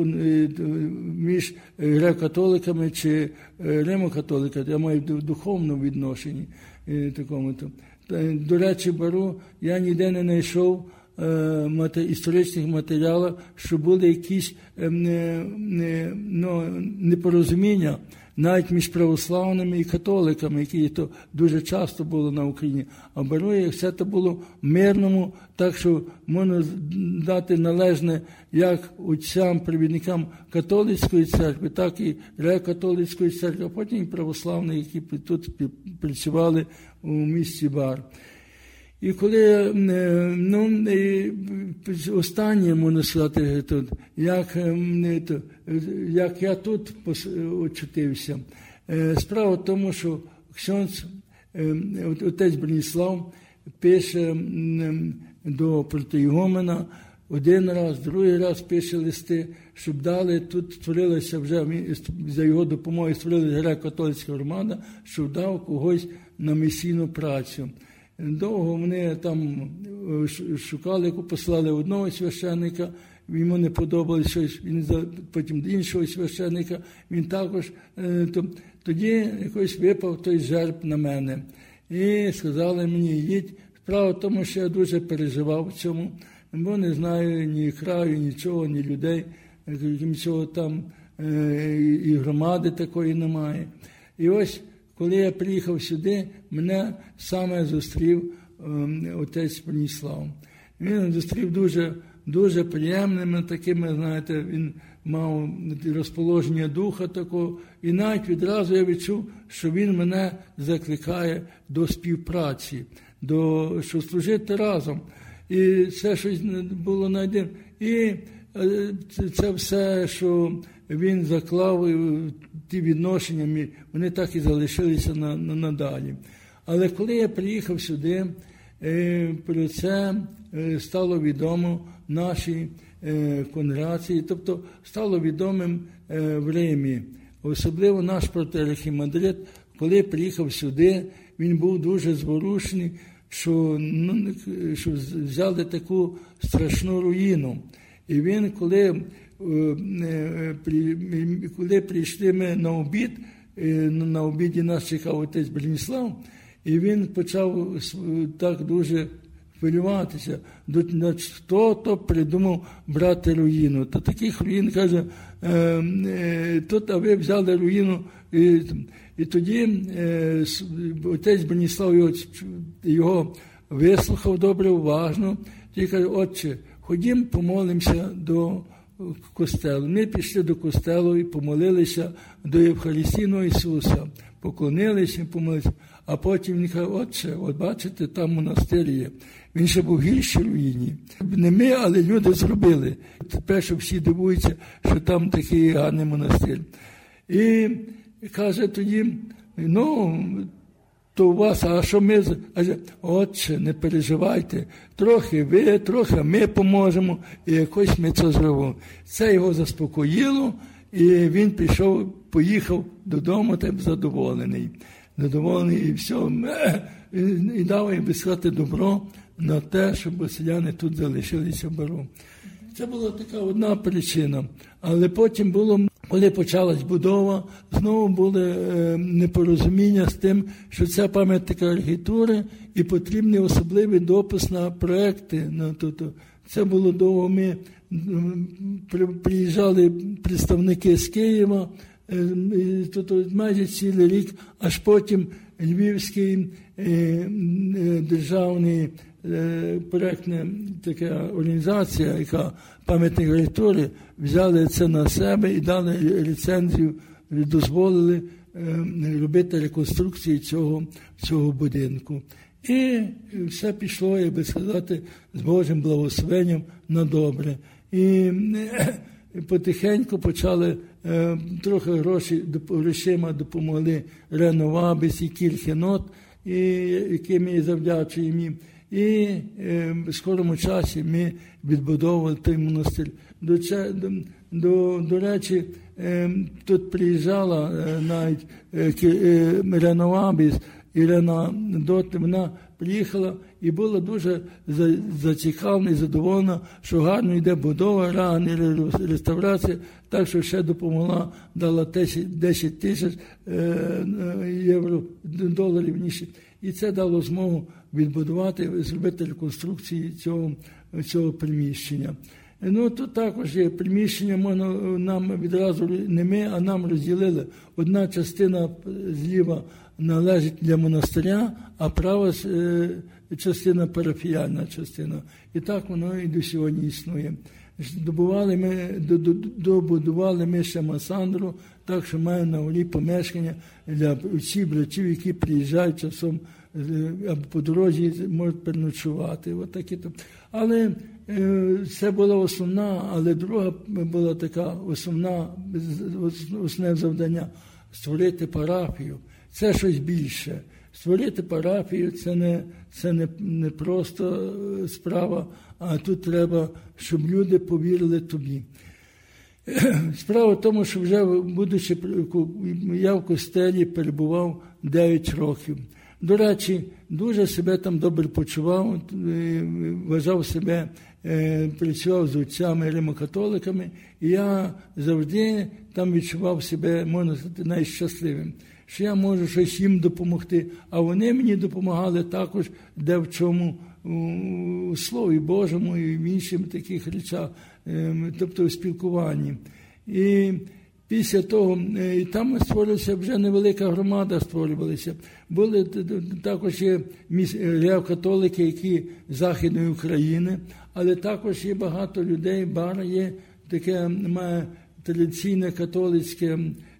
між греко-католиками чи Римо-католиками, я маю в духовному відношенні. Такому. До речі, Бару я ніде не знайшов е, історичних матеріалів, що були якісь е, е, ну, непорозуміння навіть між православними і католиками, які то дуже часто було на Україні. А в Бару все це було в мирному, так що можна дати належне як отцям, провідникам католицької церкви, так і греко-католицької церкви, а потім і православні, які тут працювали у місті Бар. І коли, ну, останнє, можна сказати, тут, як, як я тут очутився, справа в тому, що ксьондз, отець Броніслав, пише до протоігумена, один раз, другий раз пише листи, щоб дали, тут створилася вже, за його допомогою створилася греко-католицька громада, щоб дав когось на місійну працю. Довго вони там шукали, послали одного священника, йому не подобалось щось, він потім іншого священника, він також, то, тоді якось випав той жерб на мене. І сказали мені, їдь. Справа в тому, що я дуже переживав в цьому, бо не знаю ні краю, нічого, ні людей, нічого там, і громади такої немає. І ось, коли я приїхав сюди, мене саме зустрів отець Броніслав. Він зустрів дуже, дуже приємними такими, знаєте, він мав розположення духа такого, і навіть відразу я відчув, що він мене закликає до співпраці, до, що служити разом. І це щось було найдивно. І це все, що він заклав, ті відношення, вони так і залишилися на, на, надалі. Але коли я приїхав сюди, про це стало відомо нашій конгрегації, тобто стало відомим в Римі. Особливо наш протоархімандрит, коли приїхав сюди, він був дуже зворушений, що, ну, що взяли таку страшну руїну. І він, коли, коли прийшли ми на обід, на обіді нас чекав отець Броніслав, і він почав так дуже хвилюватися. Хто-то придумав брати руїну. Та таких руїн, каже, тут, а ви взяли руїну. І, і тоді отець Броніслав його, його вислухав добре, уважно. І каже, отче, ходім, помолимося до костелу. Ми пішли до костелу і помолилися до Євхаристійного Ісуса. Поклонилися, помолилися. А потім він каже, отче, от бачите, там монастир є. Він ще був в гіршій руїні. Не ми, але люди зробили. Тепер, що всі дивуються, що там такий гарний монастир. І каже тоді, ну, то у вас, а що ми? Каже, отче, не переживайте, трохи ви, трохи ми поможемо, і якось ми це зробимо. Це його заспокоїло, і він пішов, поїхав додому, так задоволений. Задоволений, і все, і дав їм сказати добро на те, щоб селяни тут залишилися в Бару. Це була така одна причина. Але потім було, коли почалась будова, знову були непорозуміння з тим, що це пам'ятка архітектури і потрібний особливий допис на проекти. Це було довго. Ми приїжджали представники з Києва, тут майже цілий рік, аж потім Львівський державний проєктна така організація, яка пам'ятник архітектури, взяли це на себе і дали ліцензію, дозволили робити реконструкцію цього, цього будинку. І все пішло, як би сказати, з Божим благословенням на добре. І потихеньку почали трохи гроші, грошима допомогли Реновабис і Кірхенот, і яким ми завдячуємо їм. І е, в скорому часі ми відбудовували той монастир. До, до, до речі, е, тут приїжджала е, навіть е, е, Реновабіс, Ірина Дот, вона приїхала і була дуже зацікавлена і задоволена, що гарно йде будова, гарна реставрація, так що ще допомогла, дала десять тисяч євро, доларів ніж. І це дало змогу відбудувати, зробити реконструкції цього, цього приміщення. Ну, тут також є приміщення, можна, нам відразу, не ми, а нам розділили. Одна частина зліва належить для монастиря, а права частина парафіяльна частина. І так воно і до сьогодні існує. Добували ми, добудували ми ще Масандру, так що маємо на горі помешкання для всіх братів, які приїжджають часом або по дорозі можуть переночувати. От такі то. Але е, це була основна, але друга була така основна, основне завдання – створити парафію. Це щось більше. Створити парафію – це не, це не, не просто справа, а тут треба, щоб люди повірили тобі. Справа в тому, що вже, будучи, я в костелі перебував дев'ять років. До речі, дуже себе там добре почував, вважав себе, працював з отцями римокатоликами, і я завжди там відчував себе, можна сказати, найщасливим, що я можу щось їм допомогти, а вони мені допомагали також, де в чому, у Слові Божому і в інших таких речах, тобто у спілкуванні. І після того, і там створилася вже невелика громада, створювалася. Були також є греко-католики, які з Західної України, але також є багато людей, бар є таке, має традиційне католицьке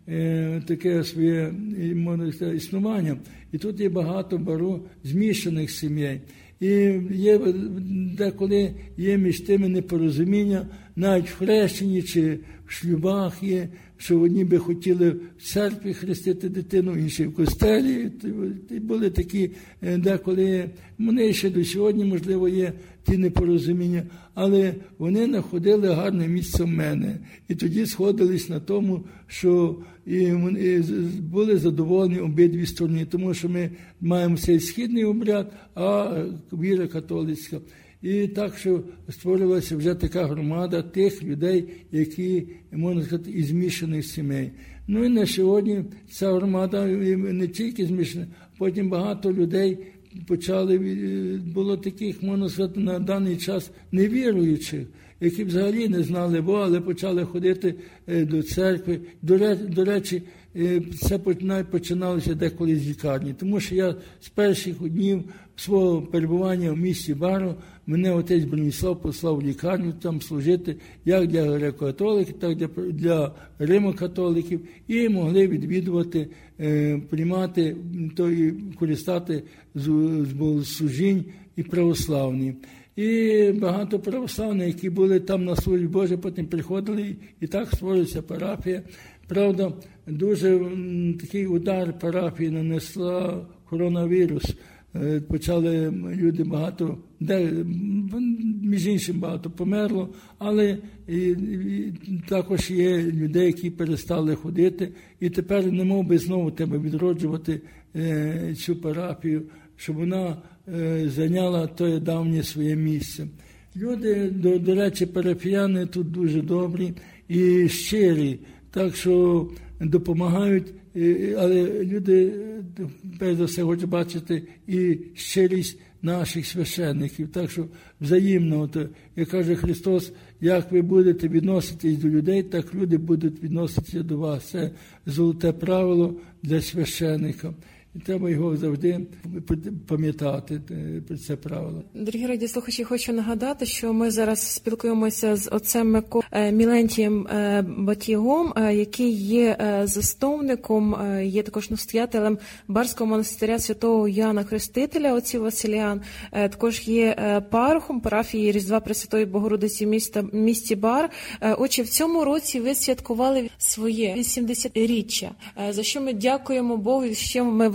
таке своє, можна сказати, існування. І тут є багато бару змішаних сімей. І є, деколи є між тими непорозуміння, навіть в хрещенні чи в шлюбах є, що одні би хотіли в церкві хрестити дитину, інші в костелі. І були такі, деколи, вони ще до сьогодні, можливо, є ті непорозуміння, але вони знаходили гарне місце в мене. І тоді сходились на тому, що і вони були задоволені обидві сторони, тому що ми маємо цей східний обряд, а віра католицька. І так, що створилася вже така громада тих людей, які, можна сказати, із змішаних сімей. Ну і на сьогодні ця громада не тільки змішана, потім багато людей почали, було таких, можна сказати, на даний час невіруючих, які взагалі не знали Бога, але почали ходити до церкви. До речі, це починалося деколи з лікарні, тому що я з перших днів свого перебування в місті Бару, мене отець Броніслав послав в лікарню там служити, як для греко-католиків, так і для, для римо-католиків, і могли відвідувати, е, приймати, то і користати з, з богослужінь і православні. І багато православних, які були там на службі Божій, потім приходили, і так створилася парафія. Правда, дуже такий удар парафії нанесла коронавірус. Почали люди багато, де, між іншим багато померло, але і, і, також є людей, які перестали ходити, і тепер не мов би знову треба відроджувати е, цю парафію, щоб вона е, зайняла те давнє своє місце. Люди, до, до речі, парафіяни тут дуже добрі і щирі, так що допомагають, але люди, перш за все, хочуть бачити і щирість наших священників. Так що взаємно, як каже Христос, як ви будете відноситись до людей, так люди будуть відноситися до вас. Це золоте правило для священника. І треба його завжди пам'ятати, про це правило. Дорогі радіослухачі, хочу нагадати, що ми зараз спілкуємося з отцем Миколою Мілентієм Батігом, який є засновником, є також настоятелем Барського монастиря святого Яна Хрестителя, отців Василіан, також є парохом парафії Різдва Пресвятої Богородиці міста, місті Бар. Отже, в цьому році ви святкували своє вісімдесятиріччя, за що ми дякуємо Богу, що ми вас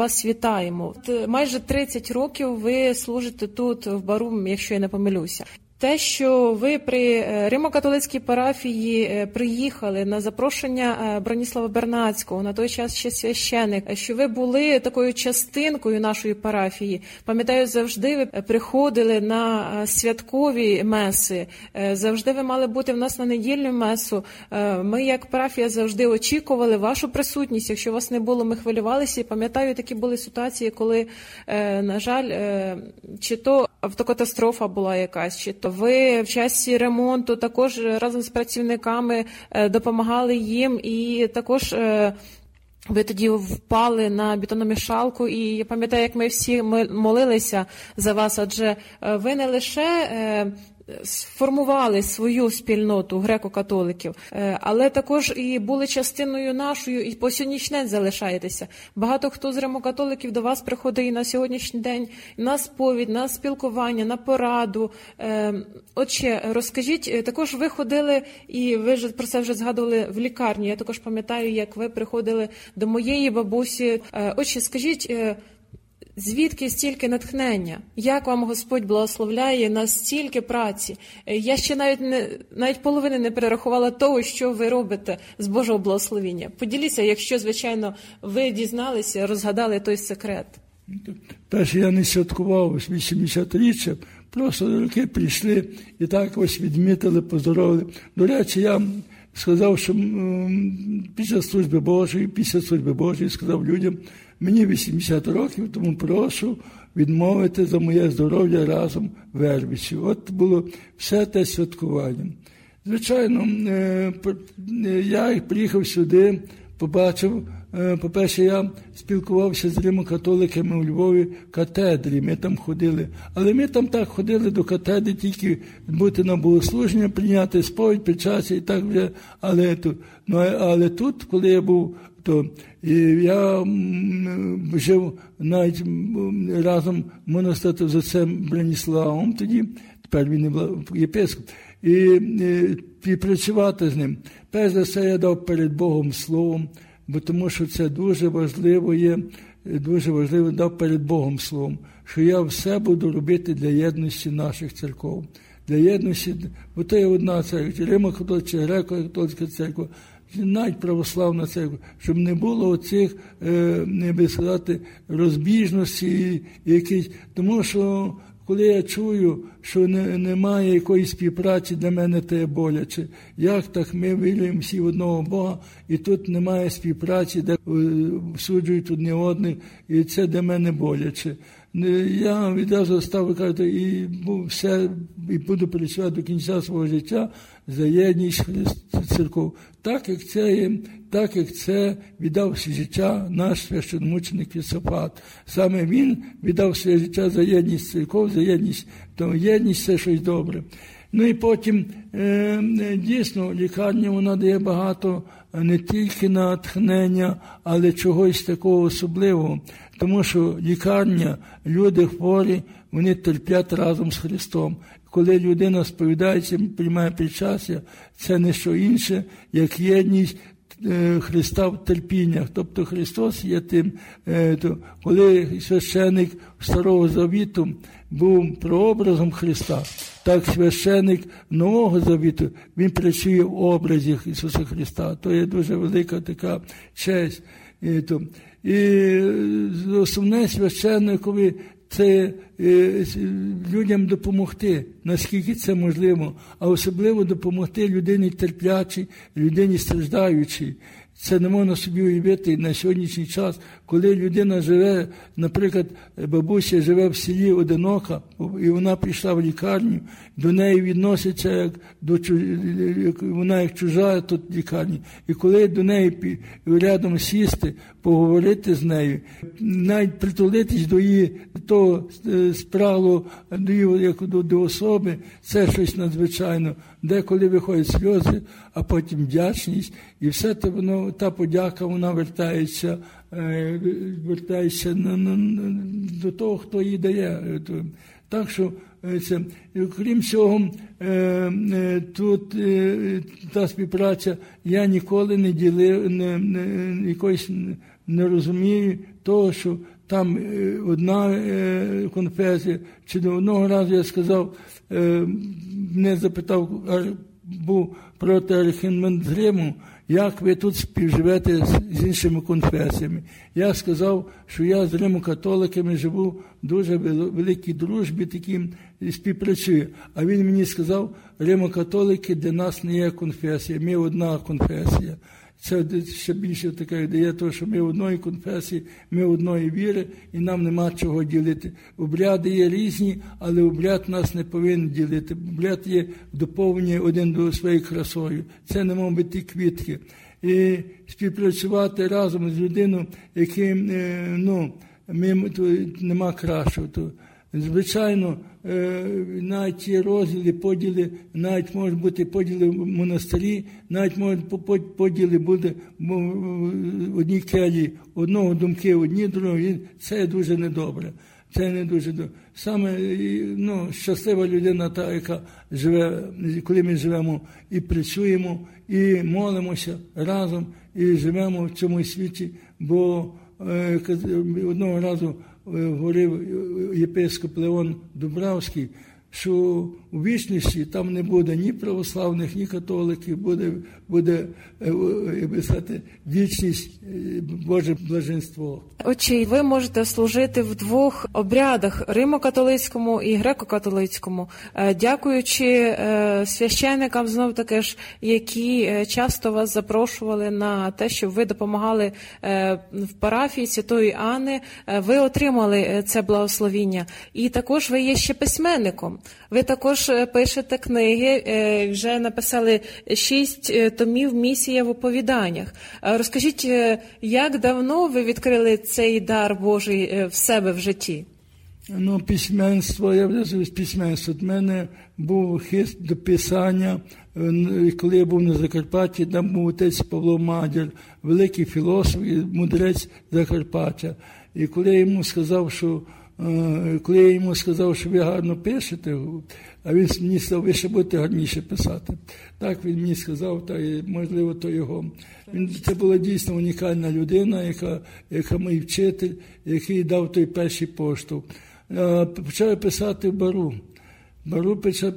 вас вітаємо. Майже тридцять років ви служите тут, в Бару, якщо я не помилюся. Те, що ви при Римо-католицькій парафії приїхали на запрошення Броніслава Бернацького, на той час ще священик, що ви були такою частинкою нашої парафії. Пам'ятаю, завжди ви приходили на святкові меси, завжди ви мали бути в нас на недільну месу. Ми, як парафія, завжди очікували вашу присутність. Якщо вас не було, ми хвилювалися. І пам'ятаю, такі були ситуації, коли, на жаль, чи то автокатастрофа була якась, чи то ви в часі ремонту також разом з працівниками допомагали їм, і також ви тоді впали на бетономішалку, і я пам'ятаю, як ми всі молилися за вас, адже ви не лише сформували свою спільноту греко-католиків, але також і були частиною нашою, і по сьогоднішній день залишаєтеся. Багато хто з римо-католиків до вас приходить і на сьогоднішній день на сповідь, на спілкування, на пораду. Отже, розкажіть, також ви ходили, і ви ж про це вже згадували, в лікарню. Я також пам'ятаю, як ви приходили до моєї бабусі. Отже, скажіть, звідки стільки натхнення? Як вам Господь благословляє на стільки праці? Я ще навіть не навіть половини не перерахувала того, що ви робите з Божого благословіння. Поділіться, якщо, звичайно, ви дізналися, розгадали той секрет. Перше, я не святкував вісімдесятиріччя, просто роки прийшли і так ось відмітили, поздоровили. До речі, я сказав, що після служби Божої, після служби Божої сказав людям, мені вісімдесят років, тому прошу відмовити за моє здоров'я разом в Вербичі. От було все те святкування. Звичайно, я приїхав сюди, побачив, по-перше, я спілкувався з римо-католиками у Львові в катедрі, ми там ходили. Але ми там так ходили до катедри, тільки бути на богослуження, прийняти сповідь, причастя і так вже. Але тут, ну, але тут, коли я був, то і я жив навіть разом, можна сказати, з отцем Броніславом тоді, тепер він єпископ, і, і, і працювати з ним. Перш за все я дав перед Богом словом, бо тому що це дуже важливо є, дуже важливо дав перед Богом словом, що я все буду робити для єдності наших церков. Для єдності, бо то є одна церква, Римо-католицька, Греко-католицька церква, навіть православна церква, щоб не було оцих, не би сказати, розбіжностей якісь, тому що коли я чую, що не, немає якоїсь співпраці, для мене це боляче. Як так ми віруємо всі в одного Бога, і тут немає співпраці, де всуджують одне одних, і це для мене боляче. Я відразу став казати, і все, і буду працювати до кінця свого життя за єдність церков. Так, як це є, так, як це віддав життя наш священомученик Йосафат. Саме він віддав своє життя за єдність церков, за єдність, то єдність – це щось добре. Ну і потім, е, дійсно, лікарня, вона дає багато не тільки натхнення, але чогось такого особливого. Тому що лікарня, люди хворі, вони терплять разом з Христом. Коли людина сповідається, приймає причастя, це не що інше, як єдність Христа в терпіннях. Тобто Христос є тим, коли священик Старого Завіту був прообразом Христа, так священик Нового Завіту, він працює в образі Ісуса Христа. То є дуже велика така честь. І, то, і основне священникові це е, людям допомогти, наскільки це можливо, а особливо допомогти людині терплячій, людині страждаючій. Це не можна собі уявити на сьогоднішній час, коли людина живе, наприклад, бабуся живе в селі одинока, і вона прийшла в лікарню, до неї відноситься, як до як вона як чужа тут в лікарні. І коли до неї рядом сісти, поговорити з нею, навіть притулитись до її того справу, до її як до, до особи, це щось надзвичайно. Деколи виходять сльози, а потім вдячність, і все це воно, та подяка, вона вертається, е, вертається на, на, на, до того, хто її дає. Так що, це, крім цього, е, е, тут е, та співпраця, я ніколи не ділив, не, не, якось не розумію того, що там одна конфесія. Чи до одного разу я сказав, мене запитав, був проти архімандрит з Риму, як ви тут співживете з іншими конфесіями. Я сказав, що я з римокатоликами живу в дуже великій дружбі, таким співпрацюю. А він мені сказав, римокатолики для нас не є конфесія, ми одна конфесія. Це ще більше таке дає те, що ми одної конфесії, ми одної віри, і нам нема чого ділити. Обряди є різні, але обряд нас не повинен ділити. Обряд є доповнення один до своєю красою. Це не можуть бути квітки. І співпрацювати разом з людиною, яким, ну, ми, то нема кращого. То, звичайно, навіть ті розділи, поділи, навіть можуть бути поділи в монастирі, навіть можуть поділи бути в одній келії, одного думки, одні, другі. Це дуже недобре. Це не дуже добре. Саме, ну, щаслива людина та, яка живе, коли ми живемо і працюємо, і молимося разом, і живемо в цьому світі, бо е, одного разу говорив єпископ Леон Дубравський, що у вічності там не буде ні православних, ні католиків, буде, буде як би сказати, вічність, Боже блаженство. Отче, ви можете служити в двох обрядах – римо-католицькому і греко-католицькому, дякуючи священникам, знов таки ж, які часто вас запрошували на те, щоб ви допомагали в парафії Святої Анни, ви отримали це благословіння. І також ви є ще письменником. Ви також пишете книги, вже написали шість томів «Місія в оповіданнях». Розкажіть, як давно ви відкрили цей дар Божий в себе в житті? Ну, письменство, я вже з письменства. У мене був хист до писання. Коли я був на Закарпатті, там був отець Павло Мадяр, великий філософ і мудрець Закарпаття. І коли я йому сказав, що Коли я йому сказав, що ви гарно пишете, а він мені сказав, ви ще будете гарніше писати. Так він мені сказав, та і, можливо, то його. Він, це була дійсно унікальна людина, яка, яка мій вчитель, який дав той перший поштовх. Почав писати в бару. Бару почав,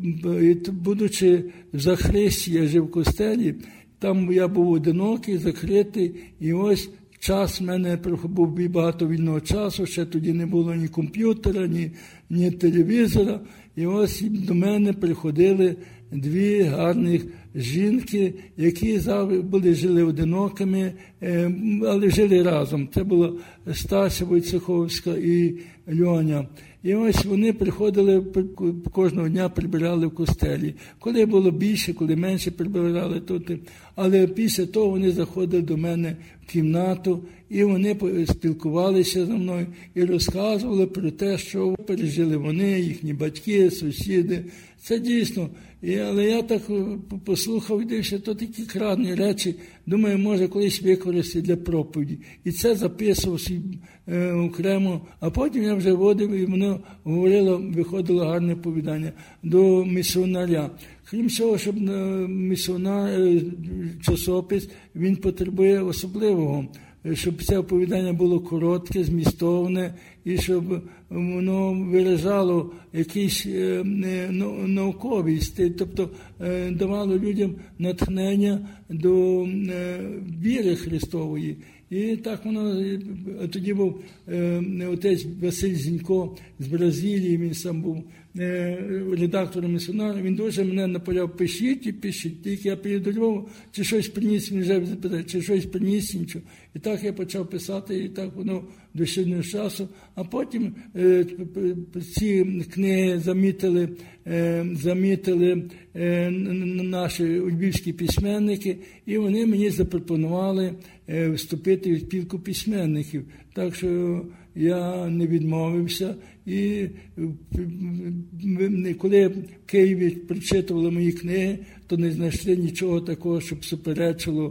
будучи в Захристі, я жив в костелі, там я був одинокий, закритий, і ось час в мене був багато вільного часу, ще тоді не було ні комп'ютера, ні, ні телевізора. І ось до мене приходили дві гарні жінки, які були, жили одинокими, але жили разом. Це була Стася Войцеховська і Льоня. І ось вони приходили, кожного дня прибирали в костелі. Коли було більше, коли менше прибирали тут. Але після того вони заходили до мене в кімнату, і вони спілкувалися зі мною і розказували про те, що пережили вони, їхні батьки, сусіди. Це дійсно. І, але я так послухав, дивився, то такі крадні речі, думаю, може колись використати для проповіді. І це записував е, окремо, а потім я вже водив, і воно говорило, виходило гарне повідання до місіонаря. Крім цього, щоб місіонар, часопис, він потребує особливого, щоб це оповідання було коротке, змістовне, і щоб воно виражало якийсь науковість, тобто давало людям натхнення до віри Христової. І так воно, тоді був отець Василь Зінько з Бразилії, він сам був редактором місіонаром, він дуже мене наполяв, пишіть і пишіть, тільки я приїду до Львова, чи щось приніс, він вже запитає, чи щось приніс, нічого. І так я почав писати, і так воно до сьогоднішнього часу. А потім е, ці книги замітили, е, замітили е, наші львівські письменники, і вони мені запропонували е, вступити в спілку письменників. Так що я не відмовився. І коли в Києві прочитували мої книги, то не знайшли нічого такого, щоб суперечило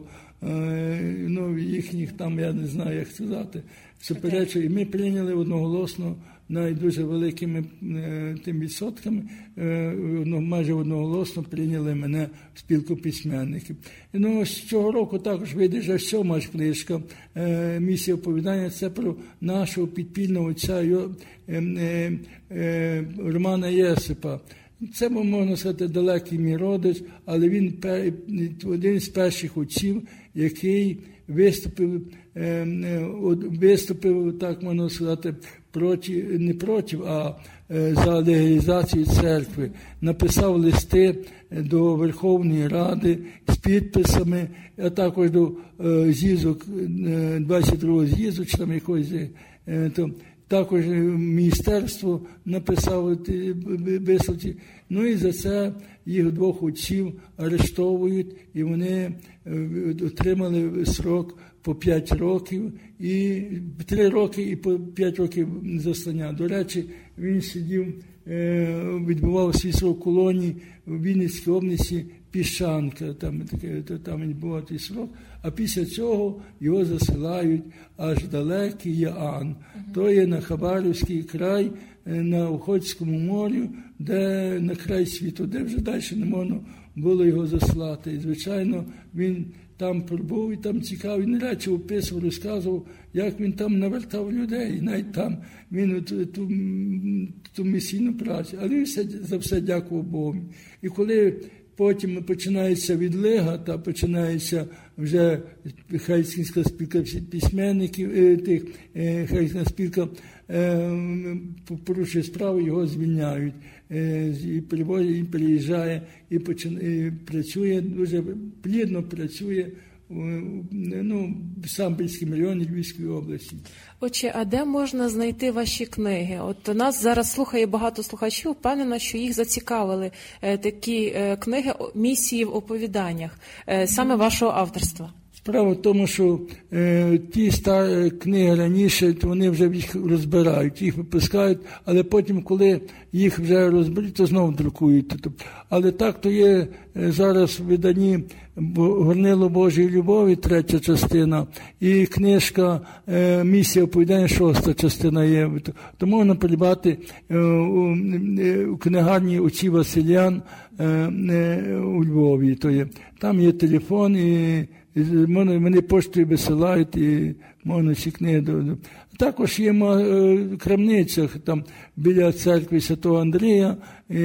ну, їхніх там, я не знаю, як сказати, суперечило. І ми прийняли одноголосно навіть дуже великими тим відсотками, ну, майже одноголосно прийняли мене в спілку письменників. Ну, з цього року також вийде вже сьома ж книжка «Місія оповідання». Це про нашого підпільного отця Романа Єсипа. Це, можна сказати, далекий мій родич, але він один з перших отців, який виступив, виступив, так можна сказати, проти, не проти, а за легалізацію церкви. Написав листи до Верховної Ради з підписами, а також до з'їзду, двадцять другого з'їзду, чи там якогось, то також міністерство написало висновки. Ну і за це їх двох отців арештовують, і вони отримали срок по п'ять років, і три роки і по п'ять років заслання. До речі, він сидів, відбував свій срок в колонії в Вінницькій області, Піщанка, там, там відбував той срок, а після цього його засилають аж далекий Яан. Uh-huh. То є на Хабаровський край, на Охотському морі, де на край світу, де вже далі не можна було його заслати. І, звичайно, він там пробув, і там цікавий, не речі описував, розказував, як він там навертав людей. І навіть там він ту, ту, ту місійну працю. Але він все, за все дякував Богу. І коли потім починається відлига, та починається вже Хельсінська спілка письменників, тих Хельсінська спілка порушує справу, його звільняють. І привозять, і приїжджає, і, починає, і працює, дуже плідно працює ну, в Самбірському районі Львівської області. Отже, а де можна знайти ваші книги? От нас зараз слухає багато слухачів, впевнена, що їх зацікавили е, такі е, книги місії в оповіданнях, е, саме вашого авторства. Справа в тому, що е, ті старі книги раніше, то вони вже їх розбирають, їх випускають, але потім, коли їх вже розберуть, то знову друкують. Але так, то є е, зараз в виданні «Горнило Божої любові», третя частина, і книжка е, «Місія оповідання», шоста частина є. То можна придбати е, у, е, у книгарні отців Василян е, е, у Львові. То є. Там є телефон, і мене поштою висилають, і можна ці книги. Також є в крамницях, там біля церкви Святого Андрія,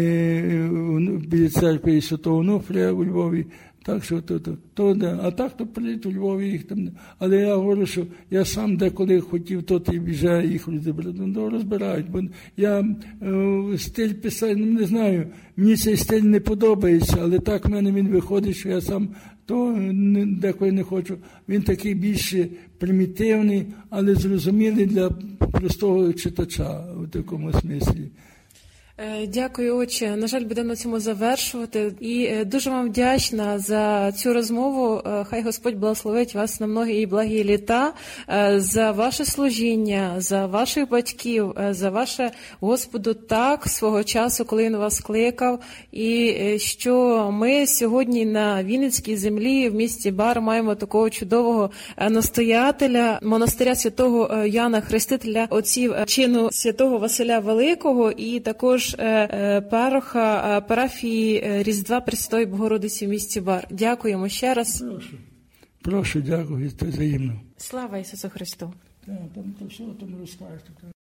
біля церкви Святого Онуфрія у Львові. Так що то, то, то де. А так, то прийдуть у Львові їх там. Але я говорю, що я сам деколи хотів, то і вже їх розбирають. Бо я е, стиль писання, не знаю, мені цей стиль не подобається, але так в мене він виходить, що я сам то не, деколи не хочу. Він такий більш примітивний, але зрозумілий для простого читача у такому смислі. Дякую, отче. На жаль, будемо на цьому завершувати. І дуже вам вдячна за цю розмову. Хай Господь благословить вас на многі і благі літа, за ваше служіння, за ваших батьків, за ваше Господу так свого часу, коли Він вас кликав. І що ми сьогодні на Вінницькій землі в місті Бар маємо такого чудового настоятеля монастиря святого Яна Хрестителя, отців чину святого Василя Великого, і також пароха парафії Різдва Пресвятої Богородиці в місті Бар. Дякуємо ще раз. Прошу, Прошу дякую, це взаємно. Слава Ісусу Христу! Так, там то все, там розкажете.